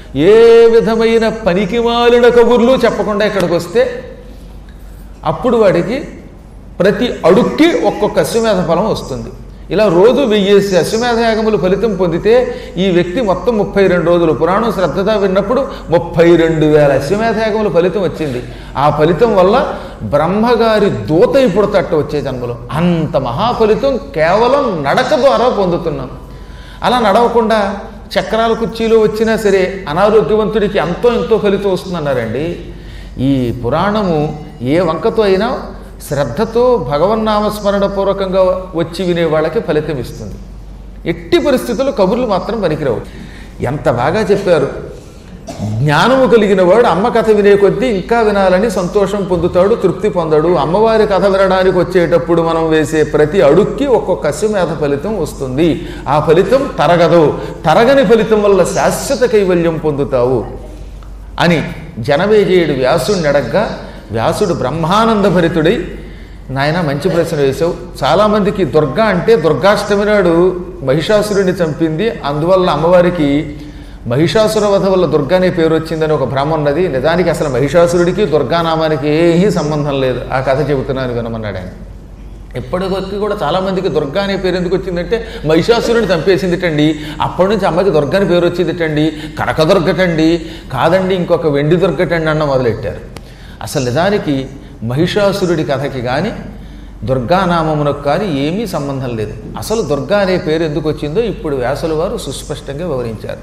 Speaker 1: ఏ విధమైన పనికిమాలిన కబుర్లు చెప్పకుండా ఇక్కడికి వస్తే అప్పుడు వాడికి ప్రతి అడుక్కి ఒక్కొక్క అశ్వమేధ ఫలం వస్తుంది. ఇలా రోజు వెయ్యేసి అశ్వమేధ యాగములు ఫలితం పొందితే ఈ వ్యక్తి మొత్తం ముప్పై రెండు రోజులు పురాణం శ్రద్ధగా విన్నప్పుడు ముప్పై రెండు వేల అశ్వమేధ యాగములు ఫలితం వచ్చింది. ఆ ఫలితం వల్ల బ్రహ్మగారి దూత ఇప్పుడు తట్టు వచ్చే జన్మలో అంత మహాఫలితం కేవలం నడక ద్వారా పొందుతున్నాం. అలా నడవకుండా చక్రాల కుర్చీలో వచ్చినా సరే అనారోగ్యవంతుడికి ఎంతో ఎంతో ఫలితం వస్తుందన్నారండి. ఈ పురాణము ఏ వంకతో అయినా శ్రద్ధతో భగవన్నామస్మరణ పూర్వకంగా వచ్చి వినే వాళ్ళకి ఫలితం ఇస్తుంది. ఎట్టి పరిస్థితుల్లో కబుర్లు మాత్రం పనికిరావు. ఎంత బాగా చెప్పారు. జ్ఞానము కలిగిన వాడు అమ్మ కథ వినే కొద్దీ ఇంకా వినాలని సంతోషం పొందుతాడు, తృప్తి పొందాడు. అమ్మవారి కథ వినడానికి వచ్చేటప్పుడు మనం వేసే ప్రతి అడుక్కి ఒక్కొక్క అశ్వమేధ ఫలితం వస్తుంది. ఆ ఫలితం తరగదు. తరగని ఫలితం వల్ల శాశ్వత కైవల్యం పొందుతావు అని జనమేజయుడు వ్యాసుడిని అడగ్గా వ్యాసుడు బ్రహ్మానంద భరితుడై, నాయన మంచి ప్రశ్న వేశావు. చాలామందికి దుర్గా అంటే దుర్గాష్టమి నాడు మహిషాసురుడిని చంపింది, అందువల్ల అమ్మవారికి మహిషాసుర వధ వల్ల దుర్గా అనే పేరు వచ్చిందని ఒక భ్రమ ఉన్నది. నిజానికి అసలు మహిషాసురుడికి దుర్గానామానికి ఏమీ సంబంధం లేదు. ఆ కథ చెబుతున్నాను వినమన్నాడు ఆయన. ఇప్పటికొచ్చి కూడా చాలామందికి దుర్గా అనే పేరు ఎందుకు వచ్చిందంటే మహిషాసురుడిని చంపేసిందిటండి, అప్పటి నుంచి అమ్మకి దుర్గా అని పేరు వచ్చిందిటండి, కనకదుర్గటండి, కాదండి ఇంకొక వెండి దుర్గటండి అన్న మొదలెట్టారు. అసలు నిజానికి మహిషాసురుడి కథకి కానీ దుర్గానామమునకు కానీ ఏమీ సంబంధం లేదు. అసలు దుర్గా అనే పేరు ఎందుకు వచ్చిందో ఇప్పుడు వ్యాసుల వారు సుస్పష్టంగా వివరించారు.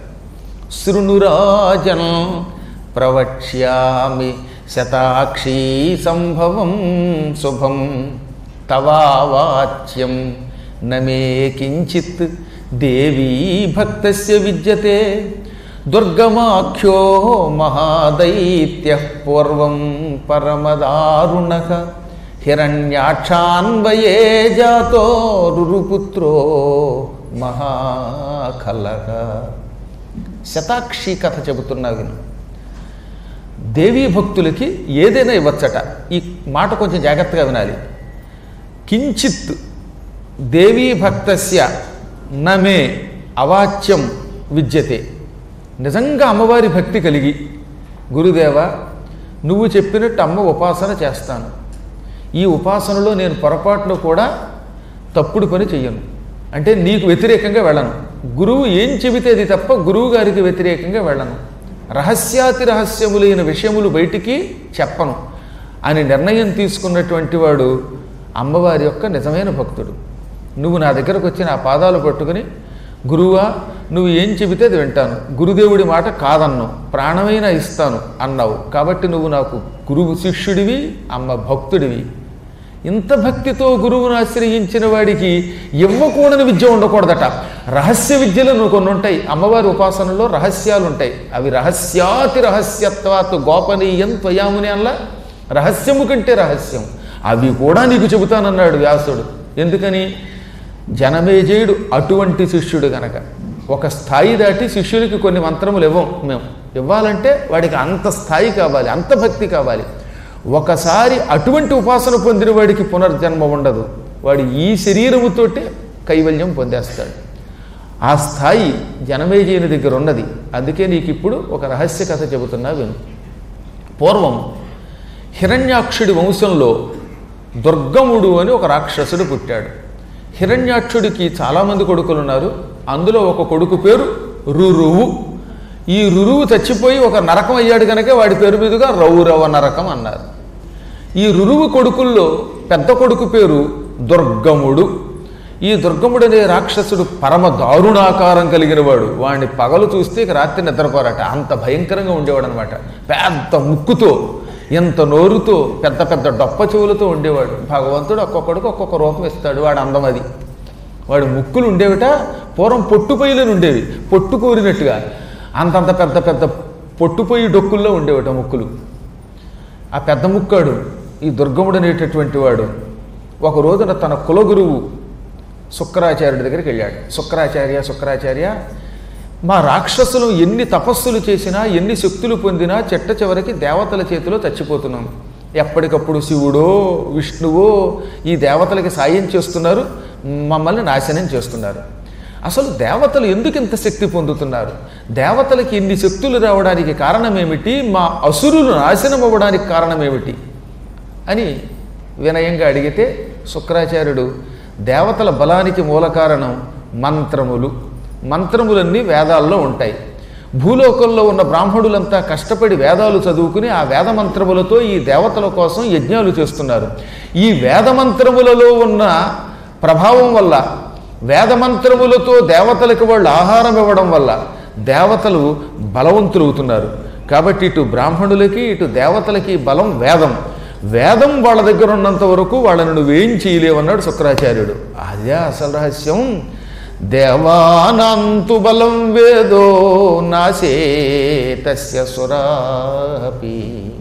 Speaker 1: శృణురాజన్ ప్రవక్ష్యామి శతాక్షీ సంభవం శుభం తవావాచ్యం నమే కించిత్ దేవీ భక్తస్య విద్యతే దుర్గమాఖ్యో మహాదైత్యః పూర్వం పరమదారుణః హిరణ్యాక్షాన్వయే జాతో రురుపుత్రో మహాఖలః. శతాక్షి కథ చెబుతున్నా విను. దేవీ భక్తులకి ఏదైనా ఇవ్వచ్చట. ఈ మాట కొంచెం జాగ్రత్తగా వినాలి. కించిత్ దేవీ భక్తస్య నమే అవాచ్యం విద్యతే. నిజంగా అమ్మవారి భక్తి కలిగి, గురుదేవ నువ్వు చెప్పినట్టు అమ్మ ఉపాసన చేస్తాను, ఈ ఉపాసనలో నేను పొరపాటును కూడా తప్పుడు పని చెయ్యను, అంటే నీకు వ్యతిరేకంగా వెళ్ళను, గురువు ఏం చెబితే అది తప్ప గురువు గారికి వ్యతిరేకంగా వెళ్ళను, రహస్యాతి రహస్యములైన విషయములు బయటికి చెప్పను అని నిర్ణయం తీసుకున్నటువంటి వాడు అమ్మవారి యొక్క నిజమైన భక్తుడు. నువ్వు నా దగ్గరకు వచ్చి నా పాదాలు పట్టుకుని, గురువా నువ్వు ఏం చెబితే అది వింటాను, గురుదేవుడి మాట కాదన్నావు, ప్రాణమైనా ఇస్తాను అన్నావు, కాబట్టి నువ్వు నాకు గురువు శిష్యుడివి, అమ్మ భక్తుడివి. ఇంత భక్తితో గురువును ఆశ్రయించిన వాడికి ఇవ్వకూడని విద్య ఉండకూడదట. రహస్య విద్యలు నువ్వు కొన్ని ఉంటాయి. అమ్మవారి ఉపాసనలో రహస్యాలు ఉంటాయి. అవి రహస్యాతి రహస్యత్వాత్ గోపనీయం త్వయాముని అల్లా, రహస్యము కంటే రహస్యం. అవి కూడా నీకు చెబుతానన్నాడు వ్యాసుడు. ఎందుకని? జనమేజయుడు అటువంటి శిష్యుడు గనక. ఒక స్థాయి దాటి శిష్యుడికి కొన్ని మంత్రములు ఇవ్వం మేము. ఇవ్వాలంటే వాడికి అంత స్థాయి కావాలి, అంత భక్తి కావాలి. ఒకసారి అటువంటి ఉపాసన పొందిన వాడికి పునర్జన్మ ఉండదు. వాడు ఈ శరీరముతోటే కైవల్యం పొందేస్తాడు. ఆ స్థాయి జనమేజయుని దగ్గర ఉన్నది. అందుకే నీకు ఇప్పుడు ఒక రహస్య కథ చెబుతున్నా విను. పూర్వం హిరణ్యాక్షుడి వంశంలో దుర్గముడు అని ఒక రాక్షసుడు పుట్టాడు. హిరణ్యాక్షుడికి చాలామంది కొడుకులు ఉన్నారు. అందులో ఒక కొడుకు పేరు రురువు. ఈ రురువు చచ్చిపోయి ఒక నరకం అయ్యాడు కనుక వాడి పేరు మీదుగా రౌరవ నరకం అన్నారు. ఈ రురువు కొడుకుల్లో పెద్ద కొడుకు పేరు దుర్గముడు. ఈ దుర్గముడు అనే రాక్షసుడు పరమ దారుణాకారం కలిగిన వాడు. వాడిని పగలు చూస్తే ఇక రాత్రి నిద్రపోరాట, అంత భయంకరంగా ఉండేవాడు అనమాట. పెద్ద ముక్కుతో, ఎంత నోరుతో, పెద్ద పెద్ద డొప్ప చెవులతో ఉండేవాడు. భగవంతుడు ఒక్కొక్కడికి ఒక్కొక్క రూపం ఇస్తాడు. వాడు అందం అది. వాడు ముక్కులు ఉండేవిట పూర్వం పొట్టుపొయ్యిలను ఉండేవి, పొట్టు కోరినట్టుగా అంతంత పెద్ద పెద్ద పొట్టుపొయ్యి డొక్కుల్లో ఉండేవిట ముక్కులు. ఆ పెద్ద ముక్కాడు ఈ దుర్గముడు అనేటటువంటి వాడు ఒక రోజున తన కులగురువు శుక్రాచార్యుడి దగ్గరికి వెళ్ళాడు. శుక్రాచార్య శుక్రాచార్య మా రాక్షసులు ఎన్ని తపస్సులు చేసినా, ఎన్ని శక్తులు పొందినా చెట్ట చివరికి దేవతల చేతిలో చచ్చిపోతున్నాం. ఎప్పటికప్పుడు శివుడో విష్ణువో ఈ దేవతలకి సాయం చేస్తున్నారు, మమ్మల్ని నాశనం చేస్తున్నారు. అసలు దేవతలు ఎందుకు ఇంత శక్తి పొందుతున్నారు, దేవతలకి ఇన్ని శక్తులు రావడానికి కారణమేమిటి, మా అసురులు నాశనం అవ్వడానికి కారణమేమిటి అని వినయంగా అడిగితే శుక్రాచార్యుడు దేవతల బలానికి మూల కారణం మంత్రములు. మంత్రములన్నీ వేదాల్లో ఉంటాయి. భూలోకంలో ఉన్న బ్రాహ్మణులంతా కష్టపడి వేదాలు చదువుకుని ఆ వేద మంత్రములతో ఈ దేవతల కోసం యజ్ఞాలు చేస్తున్నారు. ఈ వేద మంత్రములలో ఉన్న ప్రభావం వల్ల, వేదమంత్రములతో దేవతలకు వాళ్ళు ఆహారం ఇవ్వడం వల్ల దేవతలు బలవంతులు అవుతున్నారు. కాబట్టి ఇటు బ్రాహ్మణులకి ఇటు దేవతలకి బలం వేదం. వేదం వాళ్ళ దగ్గర ఉన్నంత వరకు వాళ్ళని నువ్వేం చేయలేవన్నాడు శుక్రాచార్యుడు. అదే అసలు రహస్యం. దేవానంతు బలం వేదో నాశేతస్య సురాపి.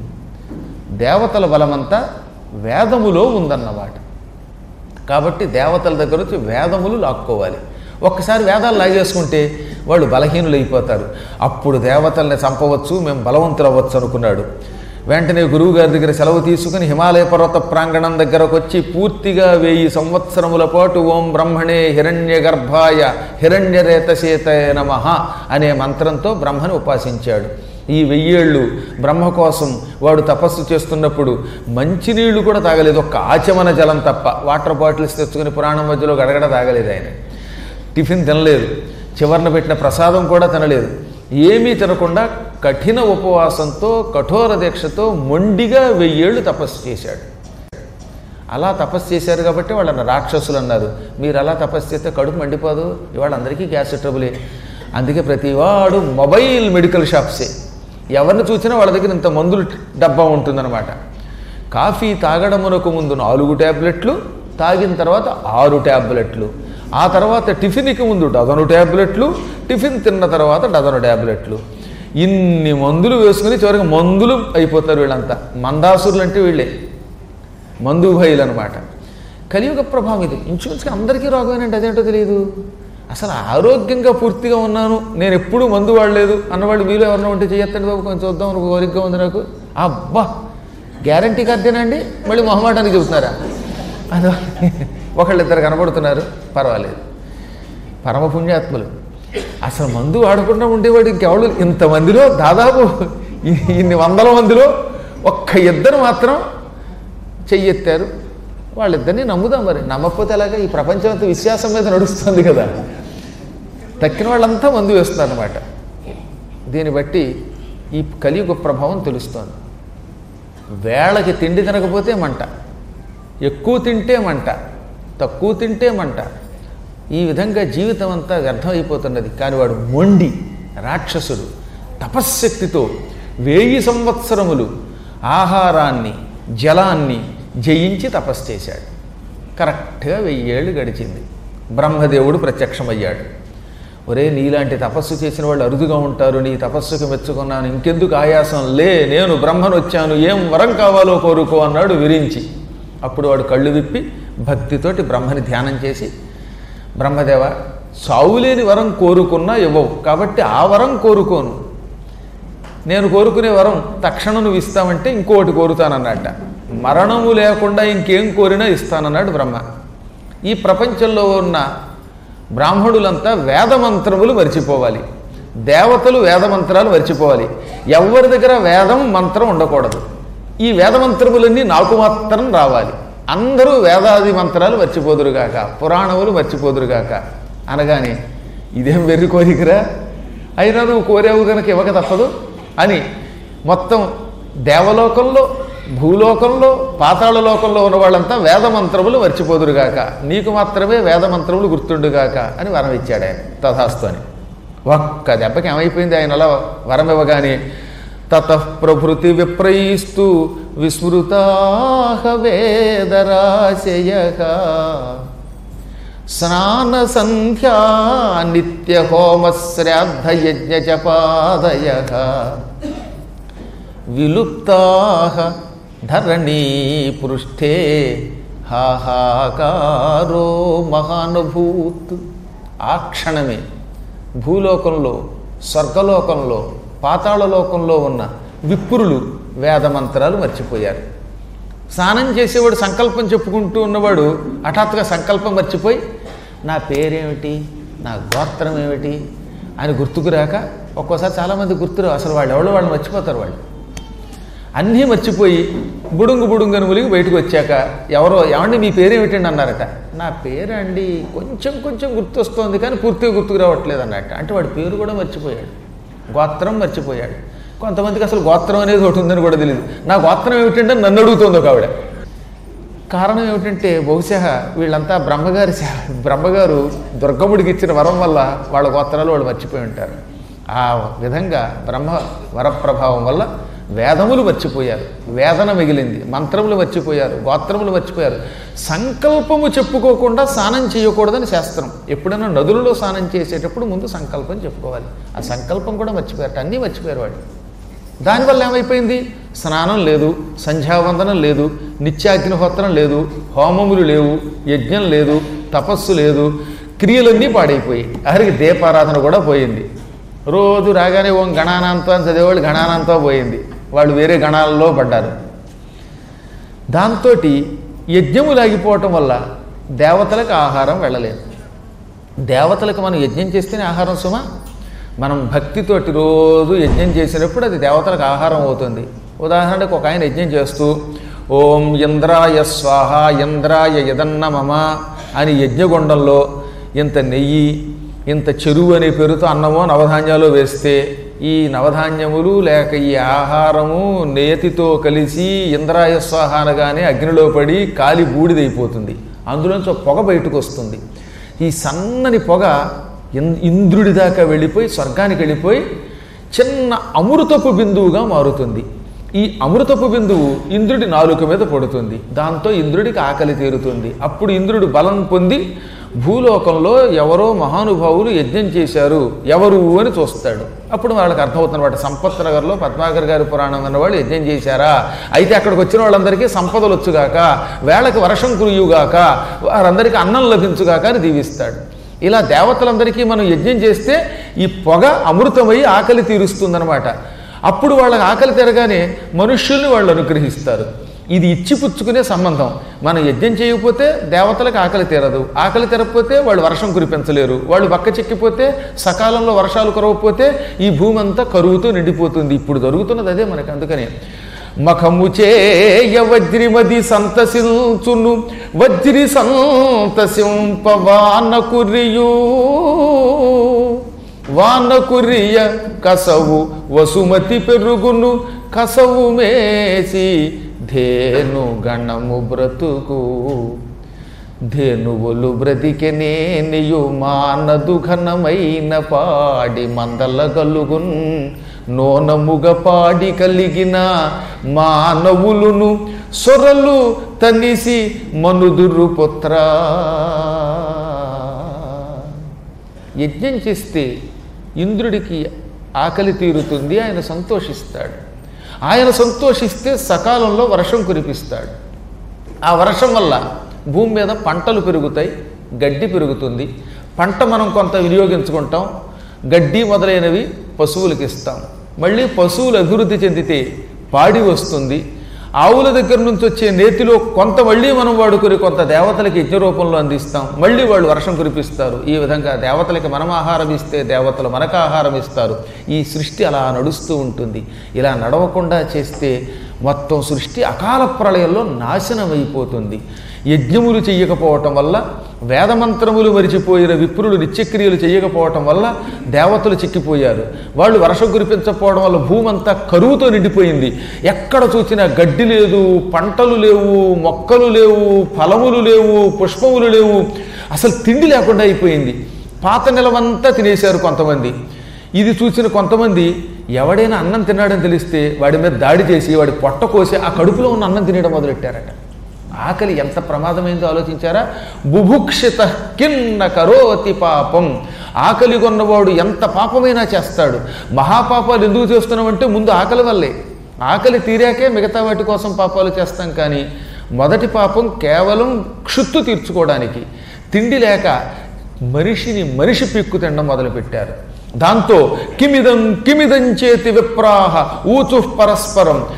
Speaker 1: దేవతల బలమంతా వేదములో ఉందన్నమాట. కాబట్టి దేవతల దగ్గర వచ్చి వేదములు లాక్కోవాలి. ఒక్కసారి వేదాలు లాగేసుకుంటే వాళ్ళు బలహీనులు అయిపోతారు. అప్పుడు దేవతల్ని చంపవచ్చు, మేము బలవంతులు అవ్వచ్చు అనుకున్నాడు. వెంటనే గురువు గారి దగ్గర సెలవు తీసుకుని హిమాలయ పర్వత ప్రాంగణం దగ్గరకు వచ్చి పూర్తిగా వెయ్యి సంవత్సరముల పాటు ఓం బ్రహ్మణే హిరణ్య గర్భాయ హిరణ్యరేతసేతయ నమః అనే మంత్రంతో బ్రహ్మని ఉపాసించాడు. ఈ వెయ్యేళ్ళు బ్రహ్మ కోసం వాడు తపస్సు చేస్తున్నప్పుడు మంచినీళ్లు కూడా తాగలేదు, ఒక్క ఆచమన జలం తప్ప. వాటర్ బాటిల్స్ తెచ్చుకుని పురాణం మధ్యలో గడగడ తాగలేదు ఆయన. టిఫిన్ తినలేదు, చివరన పెట్టిన ప్రసాదం కూడా తినలేదు. ఏమీ తినకుండా కఠిన ఉపవాసంతో కఠోర దీక్షతో మొండిగా వెయ్యేళ్ళు తపస్సు చేశాడు. అలా తపస్సు చేశారు కాబట్టి వాళ్ళని రాక్షసులు అన్నారు. మీరు అలా తపస్సు చేస్తే కడుపు మండిపోదు, ఇవాళ అందరికీ గ్యాస్ ట్రబులే. అందుకే ప్రతివాడు మొబైల్ మెడికల్ షాప్సే. ఎవరిని చూసినా వాళ్ళ దగ్గర ఇంత మందులు డబ్బా ఉంటుందన్నమాట. కాఫీ తాగడమునకు ముందు నాలుగు ట్యాబ్లెట్లు, తాగిన తర్వాత ఆరు ట్యాబ్లెట్లు, ఆ తర్వాత టిఫిన్కి ముందు డజను ట్యాబ్లెట్లు, టిఫిన్ తిన్న తర్వాత డజను ట్యాబ్లెట్లు. ఇన్ని మందులు వేసుకుని చివరికి మందులు అయిపోతారు వీళ్ళంతా. మందాసురులు అంటే వీళ్ళే, మందు భయులు అనమాట. కలియుగ ప్రభావం ఇది. ఇంచుమించుగా అందరికీ రోగమేనంటే అదేంటో తెలియదు. అసలు ఆరోగ్యంగా పూర్తిగా ఉన్నాను, నేను ఎప్పుడూ మందు వాడలేదు అన్నవాళ్ళు మీలో ఎవరన్నా ఉంటే చేయొద్దండి బాబు, కొంచెం చూద్దాం, ఒక కోరికగా ఉంది నాకు. అబ్బా గ్యారంటీ కార్డేనండి, మళ్ళీ మొహమాటానికి చెబుతున్నారా? అదో ఒకళ్ళిద్దరు కనబడుతున్నారు, పర్వాలేదు, పరమ పుణ్యాత్ములు. అసలు మందు వాడకుండా ఉండేవాడు ఇంకెవడు ఇంతమందిలో, దాదాపు ఇన్ని వందల మందిలో ఒక్క ఇద్దరు మాత్రం చెయ్యెత్తారు. వాళ్ళిద్దరినీ నమ్ముదాం. మరి నమ్మకపోతే ఎలాగా? ఈ ప్రపంచం అంతా విశ్వాసం మీద నడుస్తుంది కదా. తక్కిన వాళ్ళంతా మందు వేస్తున్నారు అన్నమాట. దీన్ని బట్టి ఈ కలియుగ ప్రభావం తెలుస్తోంది. వేళకి తిండి తినకపోతే మంట, ఎక్కువ తింటే మంట, తక్కువ తింటే మంట. ఈ విధంగా జీవితం అంతా వ్యర్థమైపోతున్నది. కానీ వాడు మొండి రాక్షసుడు తపశ్శక్తితో వెయ్యి సంవత్సరములు ఆహారాన్ని జలాన్ని జయించి తపస్సు చేశాడు. కరెక్ట్గా వెయ్యేళ్ళు గడిచింది. బ్రహ్మదేవుడు ప్రత్యక్షమయ్యాడు. ఒరే, నీలాంటి తపస్సు చేసిన వాళ్ళు అరుదుగా ఉంటారు, నీ తపస్సుకు మెచ్చుకున్నాను, ఇంకెందుకు ఆయాసం, లే, నేను బ్రహ్మను వచ్చాను, ఏం వరం కావాలో కోరుకో అన్నాడు విరించి. అప్పుడు వాడు కళ్ళు విప్పి భక్తితోటి బ్రహ్మని ధ్యానం చేసి, బ్రహ్మదేవ, సావులేని వరం కోరుకున్నా ఇవ్వవు, కాబట్టి ఆ వరం కోరుకోను, నేను కోరుకునే వరం తక్షణం నువ్వు ఇస్తామంటే ఇంకోటి కోరుతానన్నట్ట. మరణము లేకుండా ఇంకేం కోరినా ఇస్తానన్నాడు బ్రహ్మ. ఈ ప్రపంచంలో ఉన్న బ్రాహ్మణులంతా వేదమంత్రములు మర్చిపోవాలి, దేవతలు వేదమంత్రాలు మర్చిపోవాలి. ఎవరి దగ్గర వేదం మంత్రం ఉండకూడదు. ఈ వేదమంత్రములన్నీ నాకు మాత్రం రావాలి. అందరూ వేదాది మంత్రాలు మర్చిపోదురుగాక, పురాణములు మర్చిపోదురుగాక అనగానే ఇదేం వెర్రి కోరికరా, అయినా నువ్వు కోరేవు కనుక ఇవ్వక తప్పదు అని మొత్తం దేవలోకంలో, భూలోకంలో, పాతాళ లోకంలో ఉన్న వాళ్ళంతా వేదమంత్రములు మర్చిపోదురుగాక, నీకు మాత్రమే వేదమంత్రములు గుర్తుండుగాక అని వరం ఇచ్చాడు ఆయన. తథాస్తు అని ఒక్క దెబ్బకి ఏమైపోయింది. ఆయన అలా వరం ఇవ్వగానే తతః ప్రభృతి విప్రైస్తు విస్మృతాః వేదరాశయః స్నాన సంధ్యా నిత్య హోమ శ్రాద్ధ యజ్ఞ జపాదయః విలుప్తాః ధరణీ పృష్ఠే హాహాకారో మహానుభూత్. ఆ క్షణమే భూలోకంలో, స్వర్గలోకంలో, పాతాళలోకంలో ఉన్న విప్రులు వేదమంత్రాలు మర్చిపోయారు. స్నానం చేసేవాడు సంకల్పం చెప్పుకుంటూ ఉన్నవాడు హఠాత్తుగా సంకల్పం మర్చిపోయి, నా పేరేమిటి, నా గోత్రం ఏమిటి అని గుర్తుకు రాక ఒక్కోసారి చాలామంది గుర్తురావు, అసలు వాళ్ళు ఎవరో వాళ్ళు మర్చిపోతారు. వాళ్ళు అన్నీ మర్చిపోయి బుడుంగు బుడుంగను ములిగి బయటకు వచ్చాక ఎవరో ఏమండి మీ పేరేమిటండి అన్నారట. నా పేరండి కొంచెం కొంచెం గుర్తొస్తోంది కానీ పూర్తిగా గుర్తుకు రావట్లేదు అన్నట్ట. అంటే వాడి పేరు కూడా మర్చిపోయాడు, గోత్రం మర్చిపోయాడు. కొంతమందికి అసలు గోత్రం అనేది ఒకటి ఉందని కూడా తెలియదు. నా గోత్రం ఏమిటంటే నన్ను అడుగుతుంది ఒక ఆవిడ. కారణం ఏమిటంటే బహుశా వీళ్ళంతా బ్రహ్మగారి బ్రహ్మగారు దుర్గముడికి ఇచ్చిన వరం వల్ల వాళ్ళ గోత్రాలు వాళ్ళు మర్చిపోయి ఉంటారు. ఆ విధంగా బ్రహ్మ వరప్రభావం వల్ల వేదములు మర్చిపోయారు, వేదన మిగిలింది, మంత్రములు మర్చిపోయారు, గోత్రములు మర్చిపోయారు. సంకల్పము చెప్పుకోకుండా స్నానం చేయకూడదని శాస్త్రం. ఎప్పుడైనా నదులలో స్నానం చేసేటప్పుడు ముందు సంకల్పం చెప్పుకోవాలి. ఆ సంకల్పం కూడా మర్చిపోయారు, అన్నీ మర్చిపోయారు వాళ్ళు. దానివల్ల ఏమైపోయింది? స్నానం లేదు, సంధ్యావందనం లేదు, నిత్యాగ్నిహోత్రం లేదు, హోమములు లేవు, యజ్ఞం లేదు, తపస్సు లేదు, క్రియలన్నీ పాడైపోయి ఆఖరికి దీపారాధన కూడా పోయింది. రోజు రాగానే ఓం గణానాంతో అని చదివేవాళ్ళు గణానాంతో పోయింది, వాళ్ళు వేరే గణాలలో పడ్డారు. దాంతో యజ్ఞములు ఆగిపోవటం వల్ల దేవతలకు ఆహారం వెళ్ళలేదు. దేవతలకు మనం యజ్ఞం చేస్తేనే ఆహారం సుమా. మనం భక్తితోటి రోజు యజ్ఞం చేసినప్పుడు అది దేవతలకు ఆహారం అవుతుంది. ఉదాహరణకు ఒక ఆయన యజ్ఞం చేస్తూ ఓం ఇంద్రాయ స్వాహ ఇంద్రాయ యదన్న మమ అని యజ్ఞగుండంలో ఇంత నెయ్యి ఇంత చెరువు అనే పేరుతో అన్నమో నవధాన్యాలు వేస్తే ఈ నవధాన్యములు లేక ఈ ఆహారము నేతితో కలిసి ఇంద్రాయ స్వాహ అనగానే అగ్నిలో పడి కాలి బూడిదైపోతుంది. అందులోంచి ఒక పొగ బయటకు వస్తుంది. ఈ సన్నని పొగ ఇంద్రుడి దాకా వెళ్ళిపోయి స్వర్గానికి వెళ్ళిపోయి చిన్న అమృతపు బిందువుగా మారుతుంది. ఈ అమృతపు బిందువు ఇంద్రుడి నాలుక మీద పడుతుంది. దాంతో ఇంద్రుడికి ఆకలి తీరుతుంది. అప్పుడు ఇంద్రుడు బలం పొంది భూలోకంలో ఎవరో మహానుభావులు యజ్ఞం చేశారు ఎవరు అని చూస్తాడు. అప్పుడు వాళ్ళకి అర్థమవుతున్నమాట, సంపత్ నగర్లో పద్మాకర్ గారి పురాణం అన్న వాళ్ళు యజ్ఞం చేశారా, అయితే అక్కడికి వచ్చిన వాళ్ళందరికీ సంపదలు వచ్చుగాక, వేళకి వర్షం కురియుగాక, వారందరికీ అన్నం లభించుగాక అని దీవిస్తాడు. ఇలా దేవతలందరికీ మనం యజ్ఞం చేస్తే ఈ పొగ అమృతమై ఆకలి తీరుస్తుందన్నమాట. అప్పుడు వాళ్ళకి ఆకలి తీరగానే మనుష్యుల్ని వాళ్ళు అనుగ్రహిస్తారు. ఇది ఇచ్చిపుచ్చుకునే సంబంధం. మనం యజ్ఞం చేయకపోతే దేవతలకు ఆకలి తీరదు, ఆకలి తీరకపోతే వాళ్ళు వర్షం కురిపించలేరు, వాళ్ళు బక్క చిక్కిపోతే సకాలంలో వర్షాలు కురవకపోతే ఈ భూమి అంతా కరువుతో నిండిపోతుంది. ఇప్పుడు జరుగుతున్నది అదే మనకి. అందుకని మఖము చేయ వజ్రిమది సంతసించును వజ్రి సంతసింప వాన కురియు వాన కురియ కసవు వసుమతి పెరుగును కసవు మేసి ధేను గణము బ్రతుకు ధేనువులు బ్రతికెనేనియు మానదు ఘనమైన పాడి మందల గలుగున్ నోనముగ పాడి కలిగిన మానవులును సొరలు తనిసి మనుదురు పుత్ర. యజ్ఞం చేస్తే ఇంద్రుడికి ఆకలి తీరుతుంది, ఆయన సంతోషిస్తాడు. ఆయన సంతోషిస్తే సకాలంలో వర్షం కురిపిస్తాడు. ఆ వర్షం వల్ల భూమి మీద పంటలు పెరుగుతాయి, గడ్డి పెరుగుతుంది. పంట మనం కొంత వినియోగించుకుంటాం, గడ్డి మొదలైనవి పశువులకు ఇస్తాం. మళ్ళీ పశువులు అభివృద్ధి చెందితే పాడి వస్తుంది. ఆవుల దగ్గర నుంచి వచ్చే నేతిలో కొంత మళ్ళీ మనం వాడుకొని కొంత దేవతలకి యజ్ఞ రూపంలో అందిస్తాం. మళ్ళీ వాళ్ళు వర్షం కురిపిస్తారు. ఈ విధంగా దేవతలకి మనం ఆహారం ఇస్తే దేవతలు మనకు ఆహారం ఇస్తారు. ఈ సృష్టి అలా నడుస్తూ ఉంటుంది. ఇలా నడవకుండా చేస్తే మొత్తం సృష్టి అకాల ప్రళయంలో నాశనం అయిపోతుంది. యజ్ఞములు చెయ్యకపోవటం వల్ల, వేదమంత్రములు మరిచిపోయిన విప్రులు నిత్యక్రియలు చేయకపోవటం వల్ల దేవతలు చిక్కిపోయారు. వాళ్ళు వర్షం కురిపించకపోవడం వల్ల భూమి అంతా కరువుతో నిండిపోయింది. ఎక్కడ చూసినా గడ్డి లేదు, పంటలు లేవు, మొక్కలు లేవు, ఫలములు లేవు, పుష్పములు లేవు, అసలు తిండి లేకుండా అయిపోయింది. పాత నిలవంతా తినేశారు కొంతమంది. ఇది చూసిన కొంతమంది ఎవడైనా అన్నం తిన్నాడని తెలిస్తే వాడి మీద దాడి చేసి వాడి పొట్ట కోసి ఆ కడుపులో ఉన్న అన్నం తినడం మొదలెట్టారట. ఆకలి ఎంత ప్రమాదమైందో ఆలోచించారా? బుభుక్షిత కిన్న కరోతి పాపం. ఆకలి కొన్నవాడు ఎంత పాపమైనా చేస్తాడు. మహాపాపాలు ఎందుకు చేస్తున్నామంటే ముందు ఆకలి వల్లే. ఆకలి తీరాకే మిగతా వాటి కోసం పాపాలు చేస్తాం. కానీ మొదటి పాపం కేవలం క్షుత్తు తీర్చుకోవడానికి. తిండి లేక మనిషిని మనిషి పిక్కు తినడం మొదలుపెట్టారు. దాంతో కిమిదం కిమిదం చేతి విప్రాహ ఊచు పరస్పరం.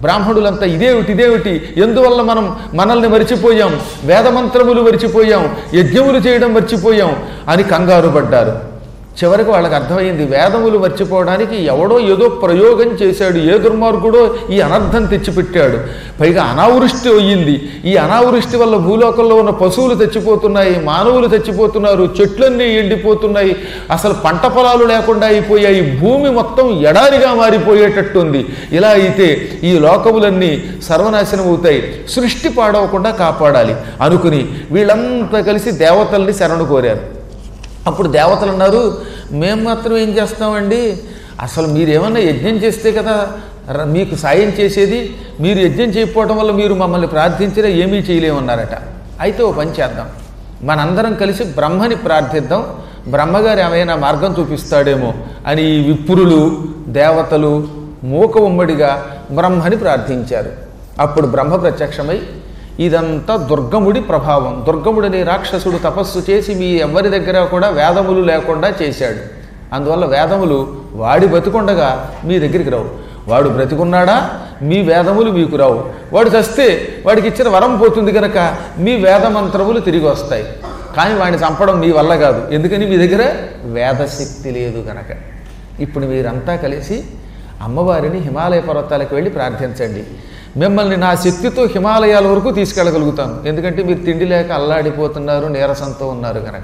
Speaker 1: బ్రాహ్మణులంతా ఇదేమిటి ఇదేమిటి ఎందువల్ల మనం మనల్ని మరిచిపోయాం, వేదమంత్రములు మరిచిపోయాం, యజ్ఞములు చేయడం మర్చిపోయాం అని కంగారు పడ్డారు. చివరికి వాళ్ళకి అర్థమైంది, వేదములు మర్చిపోవడానికి ఎవడో ఏదో ప్రయోగం చేశాడు, ఏ దుర్మార్గుడో ఈ అనర్థం తెచ్చిపెట్టాడు. పైగా అనావృష్టి అయ్యింది. ఈ అనావృష్టి వల్ల భూలోకంలో ఉన్న పశువులు చచ్చిపోతున్నాయి, మానవులు చచ్చిపోతున్నారు, చెట్లన్నీ ఎండిపోతున్నాయి, అసలు పంట పొలాలు లేకుండా అయిపోయాయి, భూమి మొత్తం ఎడారిగా మారిపోయేటట్టుంది. ఇలా అయితే ఈ లోకములన్నీ సర్వనాశనం అవుతాయి, సృష్టి పాడవకుండా కాపాడాలి అనుకుని వీళ్ళంతా కలిసి దేవతల్ని శరణు కోరారు. అప్పుడు దేవతలు అన్నారు, మేము మాత్రం ఏం చేస్తామండి, అసలు మీరేమన్నా యజ్ఞం చేస్తే కదా మీకు సాయం చేసేది, మీరు యజ్ఞం చేయకపోవడం వల్ల మీరు మమ్మల్ని ప్రార్థించినా ఏమీ చేయలేమన్నారట. అయితే ఓ పని చేద్దాం, మనందరం కలిసి బ్రహ్మని ప్రార్థిద్దాం, బ్రహ్మగారు ఏమైనా మార్గం చూపిస్తాడేమో అని ఈ విప్రులు దేవతలు మూక ఉమ్మడిగా బ్రహ్మని ప్రార్థించారు. అప్పుడు బ్రహ్మ ప్రత్యక్షమై, ఇదంతా దుర్గముడి ప్రభావం, దుర్గముడిని రాక్షసుడు తపస్సు చేసి మీ ఎవరి దగ్గర కూడా వేదములు లేకుండా చేశాడు, అందువల్ల వేదములు వాడి బతికుండగా మీ దగ్గరికి రావు, వాడు బ్రతికున్నాడా మీ వేదములు మీకు రావు, వాడు చస్తే వాడికి ఇచ్చిన వరం పోతుంది కనుక మీ వేదమంత్రములు తిరిగి వస్తాయి, కానీ వాడిని చంపడం మీ వల్ల కాదు, ఎందుకని మీ దగ్గర వేదశక్తి లేదు కనుక. ఇప్పుడు మీరంతా కలిసి అమ్మవారిని హిమాలయ పర్వతాలకు వెళ్ళి ప్రార్థించండి, మిమ్మల్ని నా శక్తితో హిమాలయాల వరకు తీసుకెళ్ళగలుగుతాను, ఎందుకంటే మీరు తిండి లేక అల్లాడిపోతున్నారు, నీరసంతో ఉన్నారు కనుక.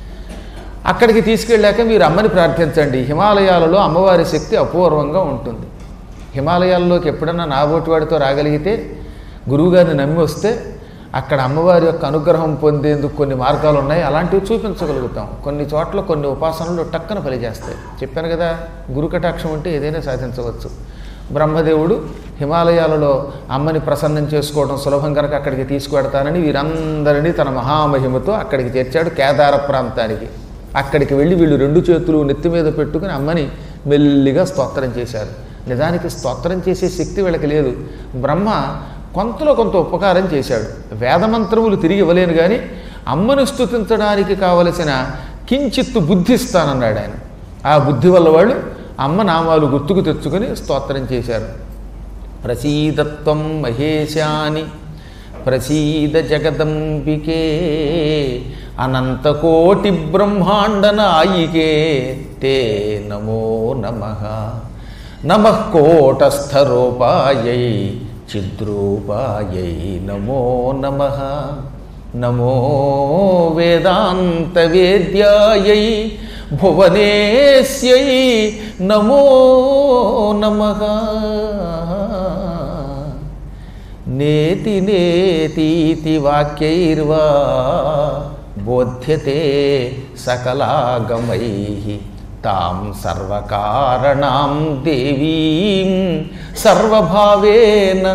Speaker 1: అక్కడికి తీసుకెళ్ళాక మీరు అమ్మని ప్రార్థించండి, హిమాలయాలలో అమ్మవారి శక్తి అపూర్వంగా ఉంటుంది. హిమాలయాల్లోకి ఎప్పుడన్నా నాబోటి వాడితో రాగలిగితే, గురువుగారిని నమ్మి వస్తే అక్కడ అమ్మవారి యొక్క అనుగ్రహం పొందేందుకు కొన్ని మార్గాలు ఉన్నాయి, అలాంటివి చూపించగలుగుతాం. కొన్ని చోట్ల కొన్ని ఉపాసనలు టక్కన పనిచేస్తాయి. చెప్పాను కదా, గురు కటాక్షం ఉంటే ఏదైనా సాధించవచ్చు. బ్రహ్మదేవుడు హిమాలయాలలో అమ్మని ప్రసన్నం చేసుకోవడం సులభం కనుక అక్కడికి తీసుకువెడతానని వీరందరినీ తన మహామహిమతో అక్కడికి చేర్చాడు, కేదార ప్రాంతానికి. అక్కడికి వెళ్ళి వీళ్ళు రెండు చేతులు నెత్తి మీద పెట్టుకుని అమ్మని మెల్లిగా స్తోత్రం చేశారు. నిజానికి స్తోత్రం చేసే శక్తి వీళ్ళకి లేదు, బ్రహ్మ కొంతలో కొంత ఉపకారం చేశాడు. వేదమంత్రములు తిరిగి ఇవ్వలేను కానీ అమ్మను స్తుతించడానికి కావలసిన కించిత్తు బుద్ధి ఇస్తానన్నాడు ఆయన. ఆ బుద్ధి వల్ల వాళ్ళు అమ్మ నామాలు గుర్తుకు తెచ్చుకొని స్తోత్రం చేశారు. ప్రసీదత్వం మహేశాని ప్రసీద జగదంబికే అనంతకోటి బ్రహ్మాండ నాయికే తే నమో నమః. నమః కోటస్థరూపాయై చిద్రూపాయై నమో నమః. నమో వేదాంత వేద్యాయై భువనేశ్యై నమో నమః. నేతి నేతీతి వాక్యైర్వా బోధ్యతే సకలాగమైః తాం సర్వకారణాం దేవీం సర్వభావేన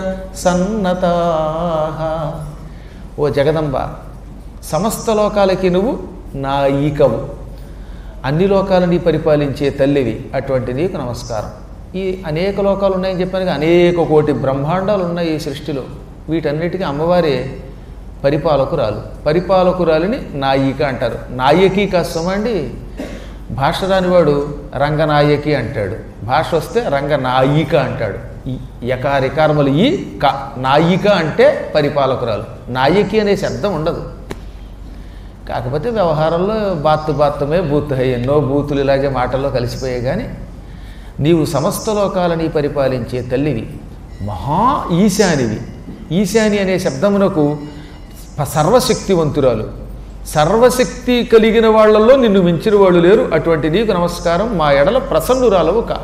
Speaker 1: సన్నతాః. ఓ జగదంబ, సమస్త లోకాలకి నువ్వు నాయికవు, అన్ని లోకాలని పరిపాలించే తల్లివి, అటువంటి నీకు నమస్కారం. ఈ అనేక లోకాలు ఉన్నాయని చెప్పాను, అనేక కోటి బ్రహ్మాండాలు ఉన్నాయి ఈ సృష్టిలో, వీటన్నిటికీ అమ్మవారే పరిపాలకురాలు. పరిపాలకురాలిని నాయిక అంటారు. నాయకి కష్టం అండి, భాష రానివాడు రంగనాయకి అంటాడు, భాష వస్తే రంగనాయిక అంటాడు. యకారికారములు ఈ క నాయిక అంటే పరిపాలకురాలు, నాయకి అనే శబ్దం ఉండదు. కాకపోతే వ్యవహారంలో బాత్తు బాత్తమే బూత్ హై, ఎన్నో బూతులు ఇలాగే మాటల్లో కలిసిపోయాయి. కానీ నీవు సమస్త లోకాలని పరిపాలించే తల్లివి, మహా ఈశానివి. ఈశాని అనే శబ్దమునకు సర్వశక్తివంతురాలు, సర్వశక్తి కలిగిన వాళ్లలో నిన్ను మించిన వాళ్ళు లేరు, అటువంటి నీకు నమస్కారం. మా ఎడల ప్రసన్నురాలవు కా.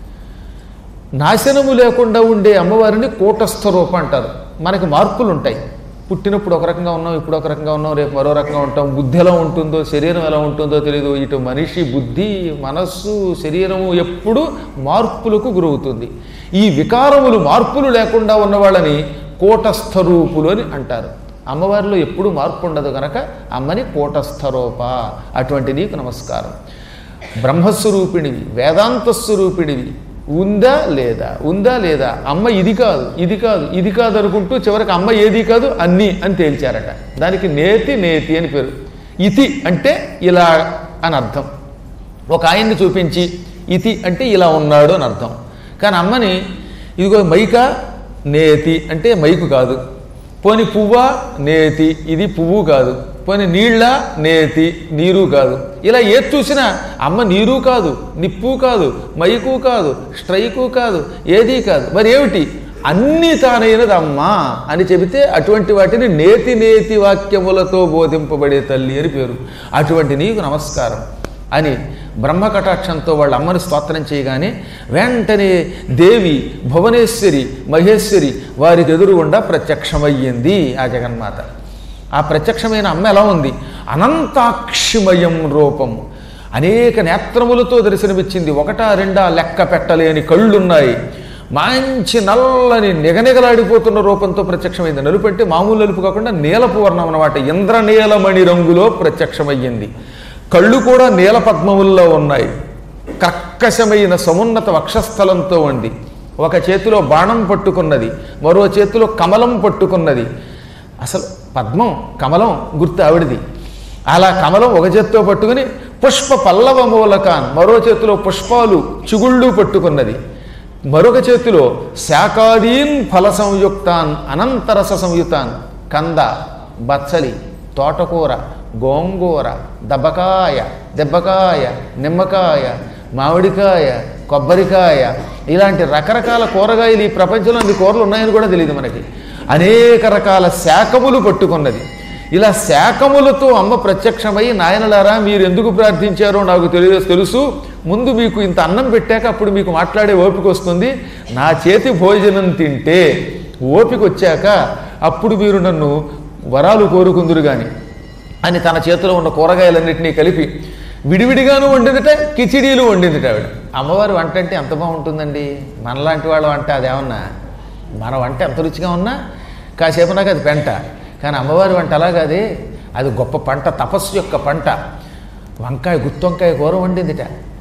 Speaker 1: నాశనము లేకుండా ఉండే అమ్మవారిని కూటస్థ రూపం అంటారు. మనకి మార్పులు ఉంటాయి, పుట్టినప్పుడు ఒక రకంగా ఉన్నాం, ఇప్పుడు ఒక రకంగా ఉన్నాం, రేపు మరో రకంగా ఉంటాం. బుద్ధి ఎలా ఉంటుందో, శరీరం ఎలా ఉంటుందో తెలియదు. ఇటు మనిషి బుద్ధి, మనస్సు, శరీరము ఎప్పుడు మార్పులకు గురవుతుంది. ఈ వికారములు మార్పులు లేకుండా ఉన్నవాళ్ళని కూటస్థ రూపులు అని అంటారు. అమ్మవారిలో ఎప్పుడు మార్పు ఉండదు కనుక అమ్మని కూటస్థరూప, అటువంటి నీకు నమస్కారం. బ్రహ్మస్వరూపిణివి, వేదాంతస్వరూపిణివి, ఉందా లేదా ఉందా లేదా అమ్మ ఇది కాదు ఇది కాదు ఇది కాదు అనుకుంటూ చివరికి అమ్మ ఏది కాదు అన్నీ అని తేల్చారట. దానికి నేతి నేతి అని పేరు. ఇతి అంటే ఇలా అని అర్థం. ఒక ఆయన్ని చూపించి ఇతి అంటే ఇలా ఉన్నాడు అని అర్థం. కానీ అమ్మని ఇదిగో మైక నేతి అంటే మైకు కాదు. పోని పువ్వా నేతి, ఇది పువ్వు కాదు. పోని నీళ్ళ నేతి, నీరు కాదు. ఇలా ఏది చూసినా అమ్మ నీరు కాదు, నిప్పు కాదు, మైకు కాదు, స్ట్రైకు కాదు, ఏదీ కాదు. మరి ఏమిటి? అన్నీ తానైనది అమ్మా అని చెబితే అటువంటి వాటిని నేతి నేతి వాక్యములతో బోధింపబడే తల్లి అని పేరు. అటువంటి నీకు నమస్కారం అని బ్రహ్మకటాక్షంతో వాళ్ళ అమ్మని స్తోత్రం చేయగానే వెంటనే దేవి భువనేశ్వరి మహేశ్వరి వారికి ఎదురుగుండా ప్రత్యక్షమయ్యింది ఆ జగన్మాత. ఆ ప్రత్యక్షమైన అమ్మ ఎలా ఉంది? అనంతాక్షిమయం రూపం, అనేక నేత్రములతో దర్శనమిచ్చింది. ఒకటా రెండా లెక్క పెట్టలేని కళ్ళున్నాయి. మంచి నల్లని నిగనిగలాడిపోతున్న రూపంతో ప్రత్యక్షమైంది. నలుపు అంటే మామూలు నలుపు కాకుండా నీలపు వర్ణం అన్నమాట. ఇంద్రనీలమణి రంగులో ప్రత్యక్షమయ్యింది. కళ్ళు కూడా నీల పద్మముల్లో ఉన్నాయి. కర్కశమైన సమున్నత వక్షస్థలంతో ఉంది. ఒక చేతిలో బాణం పట్టుకున్నది, మరో చేతిలో కమలం పట్టుకున్నది. అసలు పద్మం కమలం గుర్తు ఆవిడిది. అలా కమలం ఒక చేతితో పట్టుకుని పుష్ప పల్లవ మూలకాన్, మరో చేతిలో పుష్పాలు చిగుళ్ళు పట్టుకున్నది. మరొక చేతిలో శాకాదీన్ ఫల సంయుక్తాన్ అనంతరస సంయుతాన్, కంద, బచ్చలి, తోటకూర, గోంగూర, దబ్బకాయ, దెబ్బకాయ, నిమ్మకాయ, మామిడికాయ, కొబ్బరికాయ, ఇలాంటి రకరకాల కూరగాయలు ఈ ప్రపంచంలో అన్ని కూరలు ఉన్నాయని కూడా తెలియదు మనకి. అనేక రకాల శాఖములు పట్టుకున్నది. ఇలా శాఖములతో అమ్మ ప్రత్యక్షమై, నాయనలారా మీరు ఎందుకు ప్రార్థించారో నాకు తెలియ తెలుసు ముందు మీకు ఇంత అన్నం పెట్టాక అప్పుడు మీకు మాట్లాడే ఓపిక వస్తుంది. నా చేతి భోజనం తింటే ఓపిక వచ్చాక అప్పుడు మీరు నన్ను వరాలు కోరుకుందురు కానీ అని తన చేతిలో ఉన్న కూరగాయలన్నింటినీ కలిపి విడివిడిగాను వండిందిట, కిచిడీలు వండిందిట ఆవిడ. అమ్మవారి వంట అంటే ఎంత బాగుంటుందండి. మనలాంటి వాళ్ళ వంట అదేమన్నా, మన వంట ఎంత రుచిగా ఉన్నా కాసేపు నాకు అది పెంట. కానీ అమ్మవారి వంట అలాగది, అది గొప్ప పంట, తపస్సు యొక్క పంట. వంకాయ గుత్తొంకాయ కూర వండిందిట,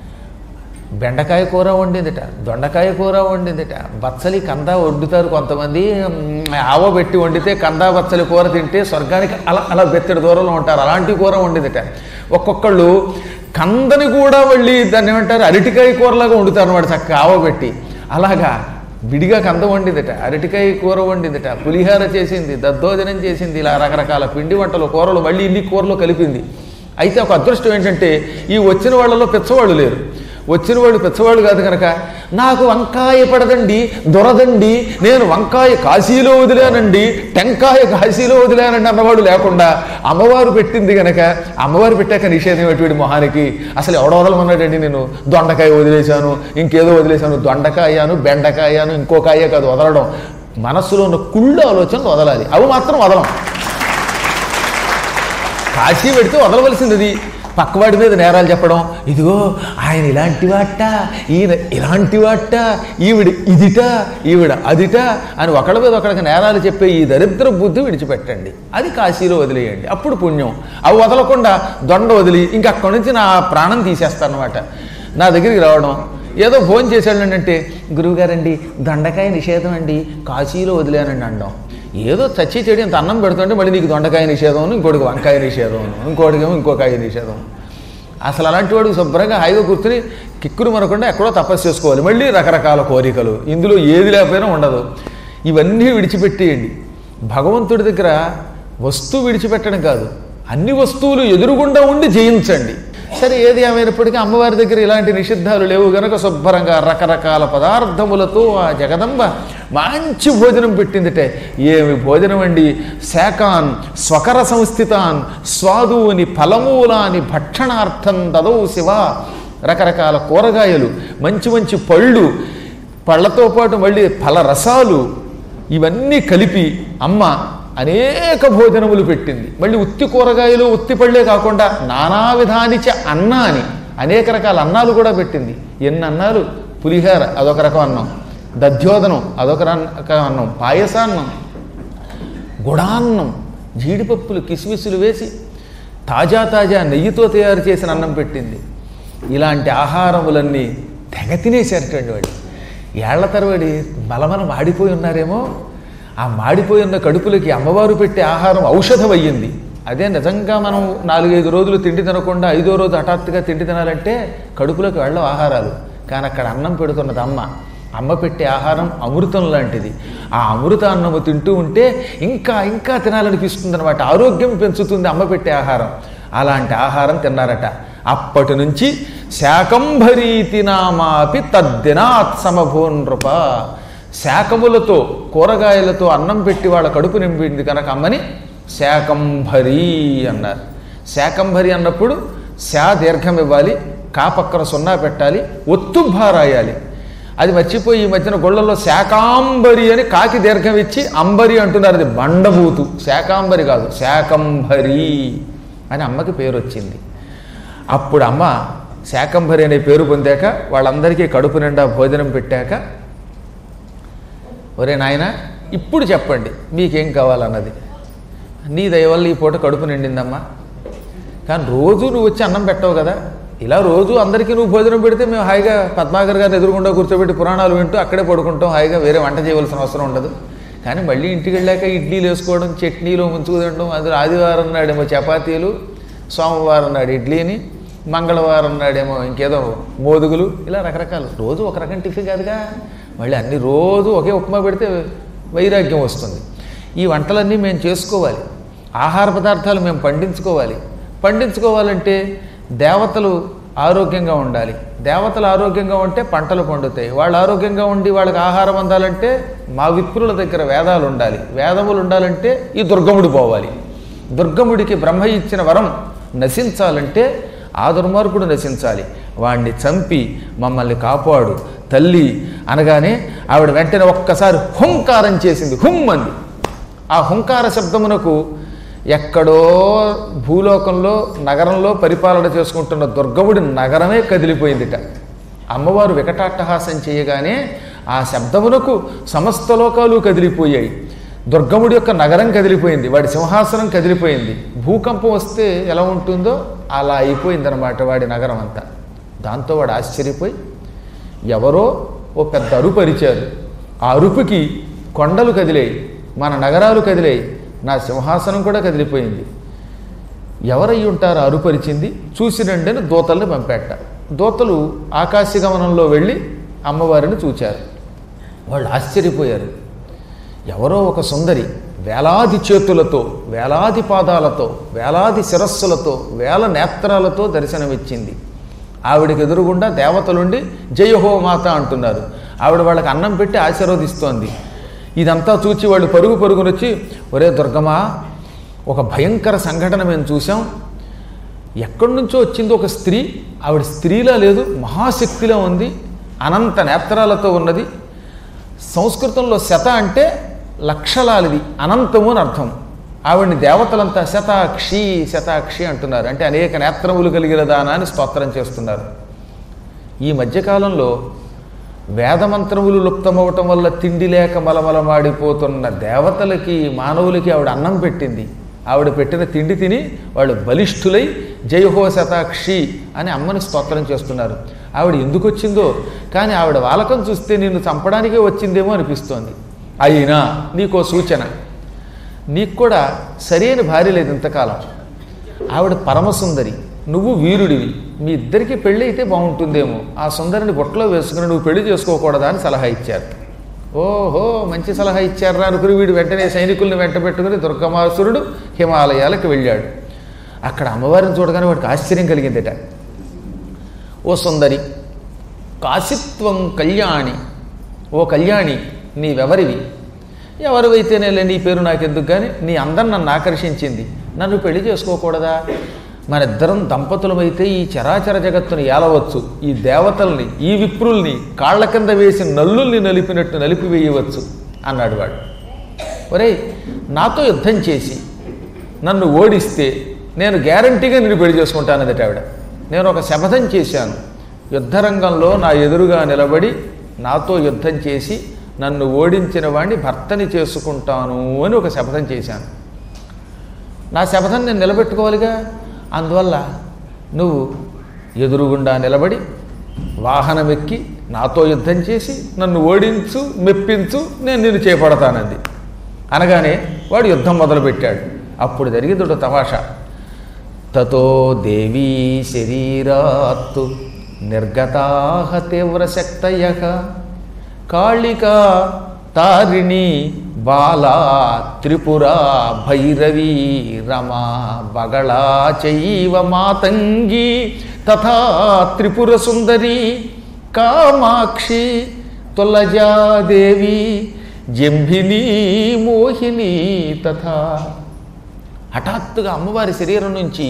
Speaker 1: బెండకాయ కూర వండిందిట, దొండకాయ కూర వండిందిట, బచ్చలి కంద వండుతారు కొంతమంది. ఆవ పెట్టి వండితే కంద బచ్చలి కూర తింటే స్వర్గానికి అలా అలా బెత్తడి దూరంలో ఉంటారు. అలాంటి కూర వండిందిట. ఒక్కొక్కళ్ళు కందని కూడా మళ్ళీ దాన్ని ఏమంటారు అరటికాయ కూరలాగా వండుతారు అన్నమాట, చక్కగా ఆవ పెట్టి. అలాగా విడిగా కంద వండిందిట, అరటికాయ కూర వండిందిట, పులిహార చేసింది, దద్దోజనం చేసింది. ఇలా రకరకాల పిండి వంటలు కూరలు మళ్ళీ ఇన్ని కూరలు కలిపింది. అయితే ఒక అదృష్టం ఏంటంటే ఈ వచ్చిన వాళ్ళలో పెచ్చవాళ్ళు లేరు. వచ్చిన వాళ్ళు పెచ్చవాళ్ళు కాదు కనుక నాకు వంకాయ పడదండి, దొరదండి, నేను వంకాయ కాశీలో వదిలానండి, టెంకాయ కాశీలో వదిలానండి అన్నవాడు లేకుండా అమ్మవారు పెట్టింది కనుక అమ్మవారు పెట్టాక నిషేధం ఎటువంటి మొహానికి. అసలు ఎవడ వదలమన్నాడండి, నేను దొండకాయ వదిలేశాను, ఇంకేదో వదిలేశాను. దొండకాయను, బెండకాయను, ఇంకోకాయ కాదు వదలడం. మనస్సులో ఉన్న కుళ్ళు ఆలోచనలు వదలాలి, అవి మాత్రం వదలం. కాశీ పెడితే వదలవలసింది. పక్కవాడి మీద నేరాలు చెప్పడం, ఇదిగో ఆయన ఇలాంటి వాట, ఈయన ఇలాంటి వాట, ఈవిడ ఇదిట, ఈవిడ అదిట అని ఒకళ్ళ మీద ఒకళ్ళకి నేరాలు చెప్పే ఈ దరిద్ర బుద్ధి విడిచిపెట్టండి. అది కాశీలో వదిలేయండి, అప్పుడు పుణ్యం. అవి వదలకుండా దొండ వదిలి ఇంక అక్కడి నుంచి నా ప్రాణం తీసేస్తానమాట. నా దగ్గరికి రావడం, ఏదో ఫోన్ చేశాడు అంటే గురువుగారండి దొండకాయ నిషేధం అండి, కాశీలో వదిలేనండి అనడం. ఏదో చచ్చి చెడి అంత అన్నం పెడుతుంటే మళ్ళీ నీకు దొండకాయ నిషేధం, ఇంకోటికి వంకాయ నిషేధం, ఇంకోటికేమో ఇంకోకాయ నిషేధం. అసలు అలాంటి వాడు శుభ్రంగా హాయిగా కూర్చుని కిక్కురు మరకుండా ఎక్కడో తపస్సు చేసుకోవాలి. మళ్ళీ రకరకాల కోరికలు, ఇందులో ఏది లేకపోయినా ఉండదు. ఇవన్నీ విడిచిపెట్టేయండి. భగవంతుడి దగ్గర వస్తువు విడిచిపెట్టడం కాదు, అన్ని వస్తువులు ఎదురుగుండా ఉండి జయించండి. సరే ఏది ఏమైనప్పటికీ అమ్మవారి దగ్గర ఇలాంటి నిషిద్ధాలు లేవు గనక శుభ్రంగా రకరకాల పదార్థములతో ఆ జగదంబ మంచి భోజనం పెట్టిందిటే. ఏమి భోజనం అండి! శాకాన్ స్వకర సంస్థితాన్ స్వాదూని ఫలమూలాని భక్షణార్థం దదౌ శివ. రకరకాల కూరగాయలు, మంచి మంచి పళ్ళు, పళ్ళతో పాటు మళ్ళీ ఫల రసాలు, ఇవన్నీ కలిపి అమ్మ అనేక భోజనములు పెట్టింది. మళ్ళీ ఉత్తి కూరగాయలు ఉత్తి పళ్ళే కాకుండా నానా విధానిచ అన్న అని అనేక రకాల అన్నాలు కూడా పెట్టింది. ఎన్ని అన్నాలు! పులిహార అదొక రకం అన్నం, దధ్యోదనం అదొక రకం అన్నం, పాయసాన్నం, గుడాన్నం, జీడిపప్పులు కిస్మిస్సులు వేసి తాజా తాజా నెయ్యితో తయారు చేసిన అన్నం పెట్టింది. ఇలాంటి ఆహారములన్నీ తెగ తినేసేటండి వాళ్ళు. ఏళ్ల తరబడి బలమల మాడిపోయి ఉన్నారేమో. ఆ మాడిపోయిన కడుపులకి అమ్మవారు పెట్టే ఆహారం ఔషధం అయ్యింది. అదే నిజంగా మనం నాలుగైదు రోజులు తిండి తినకుండా ఐదో రోజు హఠాత్తుగా తిండి తినాలంటే కడుపులోకి వెళ్ళవు ఆహారాలు. కానీ అక్కడ అన్నం పెడుతున్నది అమ్మ. అమ్మ పెట్టే ఆహారం అమృతం లాంటిది. ఆ అమృతాన్నము తింటూ ఉంటే ఇంకా ఇంకా తినాలనిపిస్తుంది అనమాట. ఆరోగ్యం పెంచుతుంది అమ్మ పెట్టే ఆహారం. అలాంటి ఆహారం తిన్నారట. అప్పటి నుంచి శాకంభరీతి నామాపి తద్దినాత్ సమభూన్ నృప. శాకములతో కూరగాయలతో అన్నం పెట్టి వాళ్ళ కడుపు నింపింది కనుక అమ్మని శాకంభరి అన్నారు. శాకంభరి అన్నప్పుడు శా దీర్ఘం ఇవ్వాలి, కా పక్కన సున్నా పెట్టాలి, ఒత్తుభా రాయాలి. అది మర్చిపోయి ఈ మధ్యన గొళ్ళల్లో శాకాంబరి అని కాకి దీర్ఘం ఇచ్చి అంబరి అంటున్నారు. అది బండబూతు. శాకాంబరి కాదు, శాకంభరి అని అమ్మకి పేరు వచ్చింది. అప్పుడు అమ్మ శాకంభరి అనే పేరు పొందాక వాళ్ళందరికీ కడుపు నిండా భోజనం పెట్టాక, ఒరే నాయన ఇప్పుడు చెప్పండి మీకేం కావాలన్నది. నీ దయ వల్ల ఈ పూట కడుపు నిండిందమ్మా, కానీ రోజు నువ్వు వచ్చి అన్నం పెట్టవు కదా. ఇలా రోజు అందరికీ నువ్వు భోజనం పెడితే మేము హాయిగా పద్మాకర్ గారిని ఎదురుగుండా కూర్చోబెట్టి పురాణాలు వింటూ అక్కడే పడుకుంటాం, హాయిగా వేరే వంట చేయవలసిన అవసరం ఉండదు. కానీ మళ్ళీ ఇంటికి వెళ్ళాక ఇడ్లీలు వేసుకోవడం, చట్నీలు ముంచుకు తినడం, అది ఆదివారం నాడేమో చపాతీలు, సోమవారం నాడు ఇడ్లీని, మంగళవారం నాడేమో ఇంకేదో మోదుగులు, ఇలా రకరకాలు. రోజు ఒక రకం టిఫిన్ కాదుగా, మళ్ళీ అన్ని రోజు ఒకే ఉప్మా పెడితే వైరాగ్యం వస్తుంది. ఈ వంటలన్నీ మేము చేసుకోవాలి, ఆహార పదార్థాలు మేము పండించుకోవాలి. పండించుకోవాలంటే దేవతలు ఆరోగ్యంగా ఉండాలి. దేవతలు ఆరోగ్యంగా ఉంటే పంటలు పండుతాయి. వాళ్ళు ఆరోగ్యంగా ఉండి వాళ్ళకి ఆహారం అందాలంటే మా విప్రుల దగ్గర వేదాలు ఉండాలి. వేదములు ఉండాలంటే ఈ దుర్గముడు పోవాలి. దుర్గముడికి బ్రహ్మ ఇచ్చిన వరం నశించాలంటే ఆ దుర్మార్గుడు నశించాలి. వాణ్ణి చంపి మమ్మల్ని కాపాడు తల్లి అనగానే ఆవిడ వెంటనే ఒక్కసారి హుంకారం చేసింది. హుమ్ అంది. ఆ హుంకార శబ్దమునకు ఎక్కడో భూలోకంలో నగరంలో పరిపాలన చేసుకుంటున్న దుర్గముడి నగరమే కదిలిపోయిందిట. అమ్మవారు వికటాట్టహాసం చేయగానే ఆ శబ్దమునకు సమస్త లోకాలు కదిలిపోయాయి. దుర్గముడి యొక్క నగరం కదిలిపోయింది, వాడి సింహాసనం కదిలిపోయింది. భూకంపం వస్తే ఎలా ఉంటుందో అలా అయిపోయిందనమాట వాడి నగరం అంతా. దాంతో వాడు ఆశ్చర్యపోయి ఎవరో ఓ పెద్ద అరుపు అరిచారు. ఆ అరుపుకి కొండలు కదిలేయి, మన నగరాలు కదిలేయి, నా సింహాసనం కూడా కదిలిపోయింది. ఎవరయ్యి ఉంటారు అరుపరిచింది? చూసినండి అని దూతల్ని పంపేట. దూతలు ఆకాశగమనంలో వెళ్ళి అమ్మవారిని చూచారు. వాళ్ళు ఆశ్చర్యపోయారు. ఎవరో ఒక సుందరి వేలాది చేతులతో, వేలాది పాదాలతో, వేలాది శిరస్సులతో, వేల నేత్రాలతో దర్శనమిచ్చింది. ఆవిడికి ఎదురుగుండా దేవతలుండి జయహో మాత అంటున్నారు. ఆవిడ వాళ్ళకి అన్నం పెట్టి ఆశీర్వదిస్తోంది. ఇదంతా చూచి వాళ్ళు పరుగు పరుగునొచ్చి, ఒరే దుర్గమా, ఒక భయంకర సంఘటన మేము చూసాం. ఎక్కడి నుంచో వచ్చింది ఒక స్త్రీ. ఆవిడ స్త్రీలా లేదు, మహాశక్తిలో ఉంది, అనంత నేత్రాలతో ఉన్నది. సంస్కృతంలో శత అంటే లక్షలాలిది, అనంతము అని అర్థం. ఆవిడ్ని దేవతలంతా శతాక్షి శతాక్షి అంటున్నారు. అంటే అనేక నేత్రములు కలిగిన దానా అని స్తోత్రం చేస్తున్నారు. ఈ మధ్యకాలంలో వేదమంత్రములు లుప్తమవటం వల్ల తిండి లేక మలమలమాడిపోతున్న దేవతలకి మానవులకి ఆవిడ అన్నం పెట్టింది. ఆవిడ పెట్టిన తిండి తిని వాళ్ళు బలిష్ఠులై జయహో శతాక్షి అని అమ్మని స్తోత్రం చేస్తున్నారు. ఆవిడ ఎందుకు వచ్చిందో కానీ ఆవిడ వాలకం చూస్తే నిన్ను చంపడానికే వచ్చిందేమో అనిపిస్తోంది. అయినా నీకో సూచన, నీకు కూడా సరైన భార్య లేదు ఇంతకాలం. ఆవిడ పరమసుందరి, నువ్వు వీరుడివి, మీ ఇద్దరికీ పెళ్ళి అయితే బాగుంటుందేమో. ఆ సుందరిని బొట్టలో వేసుకుని నువ్వు పెళ్లి చేసుకోకూడదా అని సలహా ఇచ్చారు. ఓహో, మంచి సలహా ఇచ్చారా అనుకుని వీడు వెంటనే సైనికుల్ని వెంట పెట్టుకుని దుర్గమాసురుడు హిమాలయాలకు వెళ్ళాడు. అక్కడ అమ్మవారిని చూడగానే వాడికి ఆశ్చర్యం కలిగిందట. ఓ సుందరి, కాశిత్వం కళ్యాణి, ఓ కళ్యాణి, నీవెవరివి? ఎవరివైతేనేలే, నీ పేరు నాకెందుకు, కానీ నీ అందం నన్ను ఆకర్షించింది, నన్ను పెళ్లి చేసుకోకూడదా? మనిద్దరం దంపతులమైతే ఈ చరాచర జగత్తుని ఏలవచ్చు, ఈ దేవతల్ని, ఈ విప్రుల్ని కాళ్ల కింద వేసి నల్లుల్ని నలిపినట్టు నలిపివేయవచ్చు అన్నాడు వాడు. ఒరేయ్, నాతో యుద్ధం చేసి నన్ను ఓడిస్తే నేను గ్యారంటీగా నిన్ను పెళ్లి చేసుకుంటానదట ఆవిడ. నేను ఒక శపథం చేశాను, యుద్ధరంగంలో నా ఎదురుగా నిలబడి నాతో యుద్ధం చేసి నన్ను ఓడించిన వాడిని భర్తని చేసుకుంటాను అని ఒక శపథం చేశాను. నా శపథం నేను నిలబెట్టుకోవాలిగా. అందువల్ల నువ్వు ఎదురుగుండా నిలబడి వాహనం ఎక్కి నాతో యుద్ధం చేసి నన్ను ఓడించు, మెప్పించు, నేను నిన్ను చేపడతానంది. అనగానే వాడు యుద్ధం మొదలుపెట్టాడు. అప్పుడు జరిగింది తమాషా. తతో దేవీ శరీరాత్తు నిర్గతాహ తీవ్రశక్తయః కాళికా తారిణి బాలా త్రిపురా భైరవీ రమా బగళా చైవ మాతంగి తథా త్రిపుర సుందరి కామాక్షి తులజాదేవి జంభిని మోహిని తథా. హఠాత్తుగా అమ్మవారి శరీరం నుంచి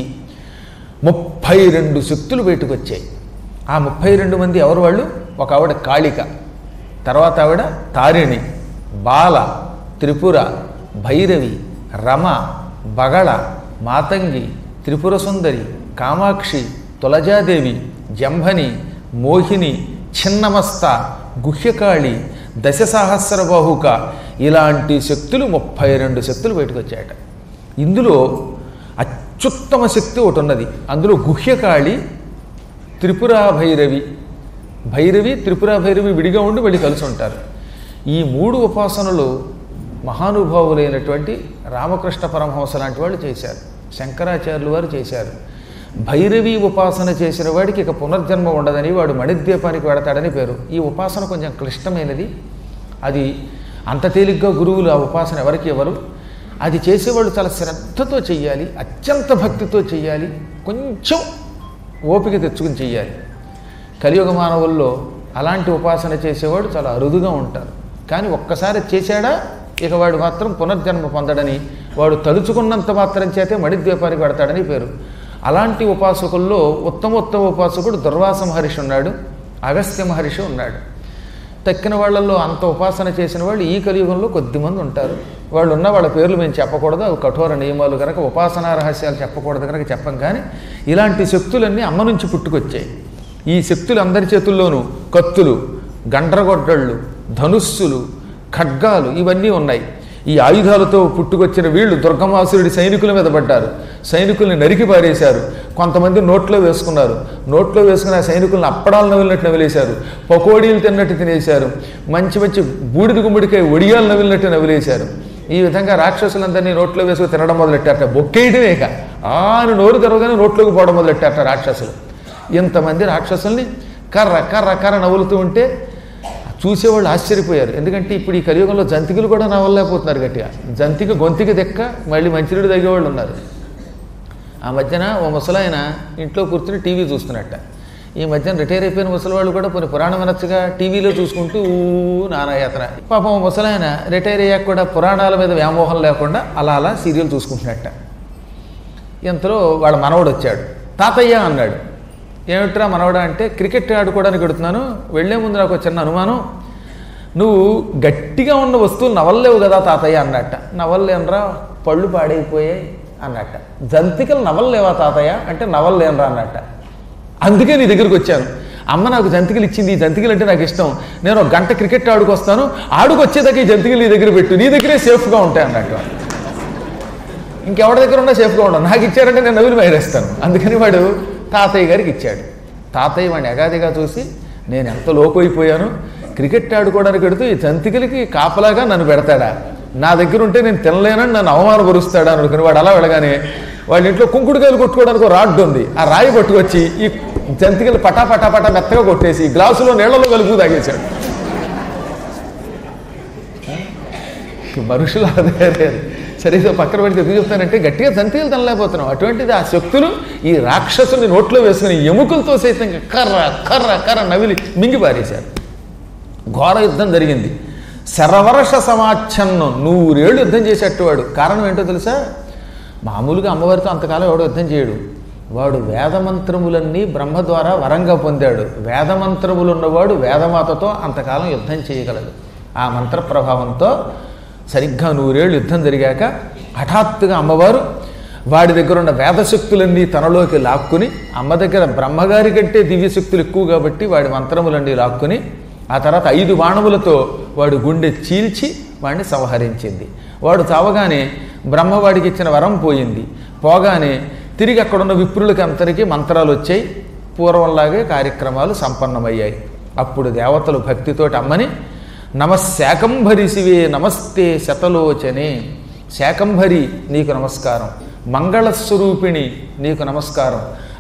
Speaker 1: ముప్పై రెండు శక్తులు బయటకు వచ్చాయి. ఆ ముప్పై రెండు మంది ఎవరు వాళ్ళు? ఒక ఆవిడ కాళిక, తర్వాత ఆవిడ తారిణి, బాల, త్రిపుర, భైరవి, రమ, బగళ, మాతంగి, త్రిపుర సుందరి, కామాక్షి, తులజాదేవి, జంభని, మోహిని, చిన్నమస్త, గుహ్యకాళి, దశ సహస్ర బాహుక, ఇలాంటి శక్తులు ముప్పై రెండు శక్తులు బయటకు వచ్చాయట. ఇందులో అత్యుత్తమ శక్తి ఒకటి ఉన్నది. అందులో గుహ్యకాళి, త్రిపురా భైరవి, భైరవి త్రిపురా భైరవి విడిగా ఉండి వెళ్ళి కలిసి ఉంటారు. ఈ మూడు ఉపాసనలు మహానుభావులైనటువంటి రామకృష్ణ పరమహంస లాంటి వాళ్ళు చేశారు, శంకరాచార్యులు వారు చేశారు. భైరవి ఉపాసన చేసిన వాడికి ఇక పునర్జన్మ ఉండదని, వాడు మణిద్వీపానికి వెడతాడని పేరు. ఈ ఉపాసన కొంచెం క్లిష్టమైనది. అది అంత తేలిగ్గా గురువులు ఆ ఉపాసన ఎవరికి ఎవరు, అది చేసేవాళ్ళు చాలా శ్రద్ధతో చెయ్యాలి, అత్యంత భక్తితో చెయ్యాలి, కొంచెం ఓపిక తెచ్చుకుని చెయ్యాలి. కలియుగ మానవుల్లో అలాంటి ఉపాసన చేసేవాడు చాలా అరుదుగా ఉంటారు. కానీ ఒక్కసారి చేశాడా ఇక వాడు మాత్రం పునర్జన్మ పొందడని, వాడు తలుచుకున్నంత మాత్రం చేతే మణిద్వీపానికి వెడతాడని పేరు. అలాంటి ఉపాసకుల్లో ఉత్తమోత్తమ ఉపాసకుడు దుర్వాస మహర్షి ఉన్నాడు, అగస్త్య మహర్షి ఉన్నాడు. తక్కిన వాళ్ళల్లో అంత ఉపాసన చేసిన వాళ్ళు ఈ కలియుగంలో కొద్దిమంది ఉంటారు. వాళ్ళు ఉన్న వాళ్ళ పేర్లు మేము చెప్పకూడదు, అవి కఠోర నియమాలు కనుక, ఉపాసనా రహస్యాలు చెప్పకూడదు కనుక చెప్పం. కానీ ఇలాంటి శక్తులన్నీ అమ్మ నుంచి పుట్టుకొచ్చాయి. ఈ శక్తులు అందరి చేతుల్లోనూ కత్తులు, గండ్రగొడ్డళ్ళు, ధనుస్సులు, ఖడ్గాలు ఇవన్నీ ఉన్నాయి. ఈ ఆయుధాలతో పుట్టుకొచ్చిన వీళ్ళు దుర్గమాసురుడి సైనికుల మీద పడ్డారు, సైనికుల్ని నరికి పారేశారు. కొంతమంది నోట్లో వేసుకున్నారు, నోట్లో వేసుకుని ఆ సైనికులను అప్పడాలు నవిలినట్టు నవిలేశారు, పకోడీలు తిన్నట్టు తినేశారు, మంచి మంచి బూడిద గుమ్మడికాయ ఒడియాలు నవిలినట్టు నవిలేశారు. ఈ విధంగా రాక్షసులందరినీ నోట్లో వేసుకుని తినడం మొదలెట్టారట. బొక్కేయడమే ఇక ఆను నోరు తెరవగానే నోట్లోకి పోవడం మొదలెట్టారట రాక్షసులు. ఇంతమంది రాక్షసుల్ని కర్ర కర్ర కర్ర నవ్వులుతూ ఉంటే చూసేవాళ్ళు ఆశ్చర్యపోయారు. ఎందుకంటే ఇప్పుడు ఈ కలియుగంలో జంతికలు కూడా నవ్వలేకపోతున్నారు గట్టిగా. జంతిక గొంతిక దెక్క మళ్ళీ మంచినీడు తగ్గేవాళ్ళు ఉన్నారు. ఆ మధ్యన ఓ ముసలాయన ఇంట్లో కూర్చుని టీవీ చూస్తున్నట్ట. ఈ మధ్యన రిటైర్ అయిపోయిన ముసలి వాళ్ళు కూడా కొన్ని పురాణం వినొచ్చుగా, టీవీలో చూసుకుంటూ నానాయాత్ర. పాపం ముసలాయన రిటైర్ అయ్యాక కూడా పురాణాల మీద వ్యామోహం లేకుండా అలా అలా సీరియల్ చూసుకుంటున్నట్ట. ఇంతలో వాళ్ళ మనవడు వచ్చాడు. తాతయ్య అన్నాడు. ఏమిట్రా మనవడా అంటే, క్రికెట్ ఆడుకోవడానికి పెడుతున్నాను, వెళ్లే ముందు నాకు చిన్న అనుమానం, నువ్వు గట్టిగా ఉన్న వస్తువులు నవల్లేవు కదా తాతయ్య అన్నట్ట. నవల్లేనరా, పళ్ళు పాడైపోయాయి అన్నట్ట. జంతికలు నవల్లేవా తాతయ్య అంటే నవల్లేనరా అన్నట్ట. అందుకే నీ దగ్గరికి వచ్చాను. అమ్మ నాకు జంతికలు ఇచ్చింది, ఈ జంతికలు అంటే నాకు ఇష్టం, నేను ఒక గంట క్రికెట్ ఆడుకొస్తాను, ఆడుకొచ్చేదాకా ఈ జంతికలు నీ దగ్గర పెట్టు, నీ దగ్గరే సేఫ్గా ఉంటాయి అన్నట్టు. ఇంకెవరి దగ్గర ఉన్నా సేఫ్గా ఉండవు, నాకు ఇచ్చారంటే నేను నవ్వులు బయరేస్తాను. అందుకని వాడు తాతయ్య గారికి ఇచ్చాడు. తాతయ్య వాడిని ఎగాదిగా చూసి, నేను ఎంత లోపోయిపోయాను, క్రికెట్ ఆడుకోవడానికి పెడుతూ ఈ జంతికలకి కాపలాగా నన్ను పెడతాడా, నా దగ్గర ఉంటే నేను తినలేనని నన్ను అవమానపరుస్తాడా అని అనుకుని వాడు అలా వెళ్ళగానే వాళ్ళ ఇంట్లో కుంకుడుకాయలు కొట్టుకోవడానికి రాడ్డు ఉంది, ఆ రాయి పట్టుకొచ్చి ఈ జంతికలు పటా పటా పటా మెత్తగా కొట్టేసి గ్లాసులో నీళ్లలో కలుపు తాగేశాడు. మనుషులు అదే సరే పక్కన పెడితే ఎందుకు చెప్తానంటే, గట్టిగా జంతికలు తినలేకపోతున్నాం. అటువంటిది ఆ శక్తులు ఈ రాక్షసుని నోట్లో వేసుకుని ఎముకలతో సైతం కర్ర కర్ర కర్ర నవిలి మింగి పారేశారు. ఘోర యుద్ధం జరిగింది. శరవర్ష సమాచ్ఛన్నం, నూరేళ్ళు యుద్ధం చేసేటవాడు. కారణం ఏంటో తెలుసా? మామూలుగా అమ్మవారితో అంతకాలం ఎవడో యుద్ధం చేయడు. వాడు వేదమంత్రములన్నీ బ్రహ్మ ద్వారా వరంగా పొందాడు. వేదమంత్రములు ఉన్నవాడు వేదమాతతో అంతకాలం యుద్ధం చేయగలడు. ఆ మంత్ర ప్రభావంతో సరిగ్గా నూరేళ్ళు యుద్ధం జరిగాక హఠాత్తుగా అమ్మవారు వాడి దగ్గర ఉన్న వేదశక్తులన్నీ తనలోకి లాక్కుని, అమ్మ దగ్గర బ్రహ్మగారి కంటే దివ్యశక్తులు ఎక్కువ కాబట్టి వాడి మంత్రములన్నీ లాక్కుని, ఆ తర్వాత ఐదు బాణములతో వాడు గుండె చీల్చి వాడిని సంహరించింది. వాడు చావగానే బ్రహ్మవాడికి ఇచ్చిన వరం పోయింది. పోగానే తిరిగి అక్కడున్న విప్రులకి అందరికీ మంత్రాలు వచ్చాయి. పూర్వంలాగే కార్యక్రమాలు సంపన్నమయ్యాయి. అప్పుడు దేవతలు భక్తితోటి అమ్మని నమశాకంభరి శివే నమస్తే శతలోచనే, శాకంభరి నీకు నమస్కారం, మంగళస్వరూపిణి నీకు నమస్కారం,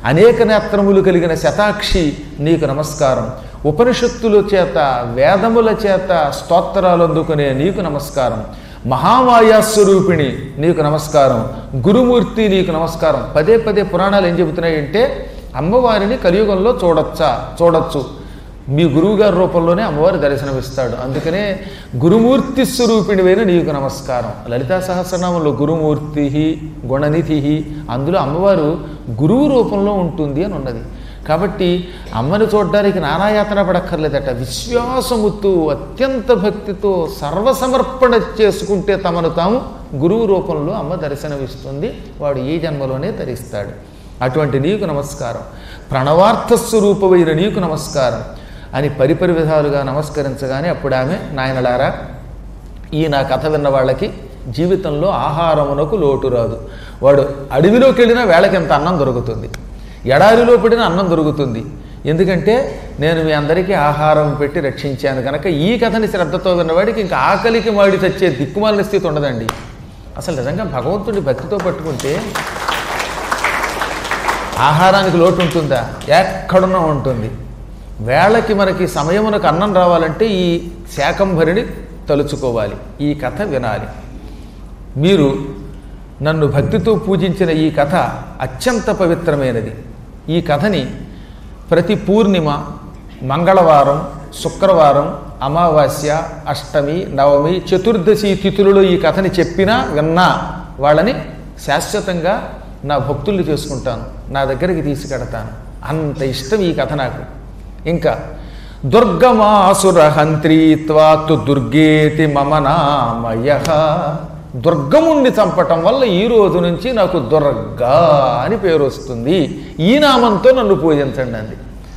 Speaker 1: అనేక నేత్రములు కలిగిన శతాక్షి నీకు నమస్కారం, ఉపనిషత్తుల చేత వేదముల చేత స్తోత్రాలు అందుకునే నీకు నమస్కారం, మహామాయాస్వరూపిణి నీకు నమస్కారం, గురుమూర్తి నీకు నమస్కారం. పదే పదే పురాణాలు ఏం చెబుతున్నాయంటే అమ్మవారిని కలియుగంలో చూడొచ్చా, చూడొచ్చు. మీ గురువుగారి రూపంలోనే అమ్మవారి దర్శనమిస్తాడు. అందుకనే గురుమూర్తి స్వరూపిణివైన నీకు నమస్కారం. లలితా సహస్రనామంలో గురుమూర్తి గుణనిధి, అందులో అమ్మవారు గురువు రూపంలో ఉంటుంది అని ఉన్నది. కాబట్టి అమ్మని చూడడానికి నానాయాతన పడక్కర్లేదట. విశ్వాసముతో అత్యంత భక్తితో సర్వసమర్పణ చేసుకుంటే తమను తాము గురువు రూపంలో అమ్మ దర్శనమిస్తుంది. వాడు ఈ జన్మలోనే ధరిస్తాడు. అటువంటి నీకు నమస్కారం, ప్రణవార్థ స్వరూపమైన నీకు నమస్కారం అని పరిపరి విధాలుగా నమస్కరించగానే అప్పుడు ఆమె, నాయనలారా, ఈ నా కథ విన్న వాళ్ళకి జీవితంలో ఆహారమునకు లోటు రాదు. వాడు అడవిలోకి వెళ్ళినా వేళకి ఎంత అన్నం దొరుకుతుంది, ఎడారిలో పడిన అన్నం దొరుకుతుంది. ఎందుకంటే నేను మీ అందరికీ ఆహారం పెట్టి రక్షించాను కనుక ఈ కథని శ్రద్ధతో విన్నవాడికి ఇంకా ఆకలికి మాడి తెచ్చే దిక్కుమాలిన స్థితి ఉండదండి. అసలు నిజంగా భగవంతుడి భక్తితో పట్టుకుంటే ఆహారానికి లోటు ఉంటుందా? ఎక్కడున్నా ఉంటుంది. వేళకి మనకి సమయమునకు అన్నం రావాలంటే ఈ శాకంభరిని తలుచుకోవాలి, ఈ కథ వినాలి. మీరు నన్ను భక్తితో పూజించిన ఈ కథ అత్యంత పవిత్రమైనది. ఈ కథని ప్రతి పూర్ణిమ, మంగళవారం, శుక్రవారం, అమావాస్య, అష్టమి, నవమి, చతుర్దశి తిథులలో ఈ కథని చెప్పినా విన్నా వాళ్ళని శాశ్వతంగా నా భక్తుల్ని చేసుకుంటాను, నా దగ్గరికి తీసుకెడతాను. అంత ఇష్టం ఈ కథ నాకు. ఇంకా దుర్గమాసురహంత్రీత్వాతు దుర్గేతి మమ నామయః, దుర్గముణ్ణి చంపటం వల్ల ఈ రోజు నుంచి నాకు దుర్గా అని పేరు వస్తుంది, ఈ నామంతో నన్ను పూజించండి అంది.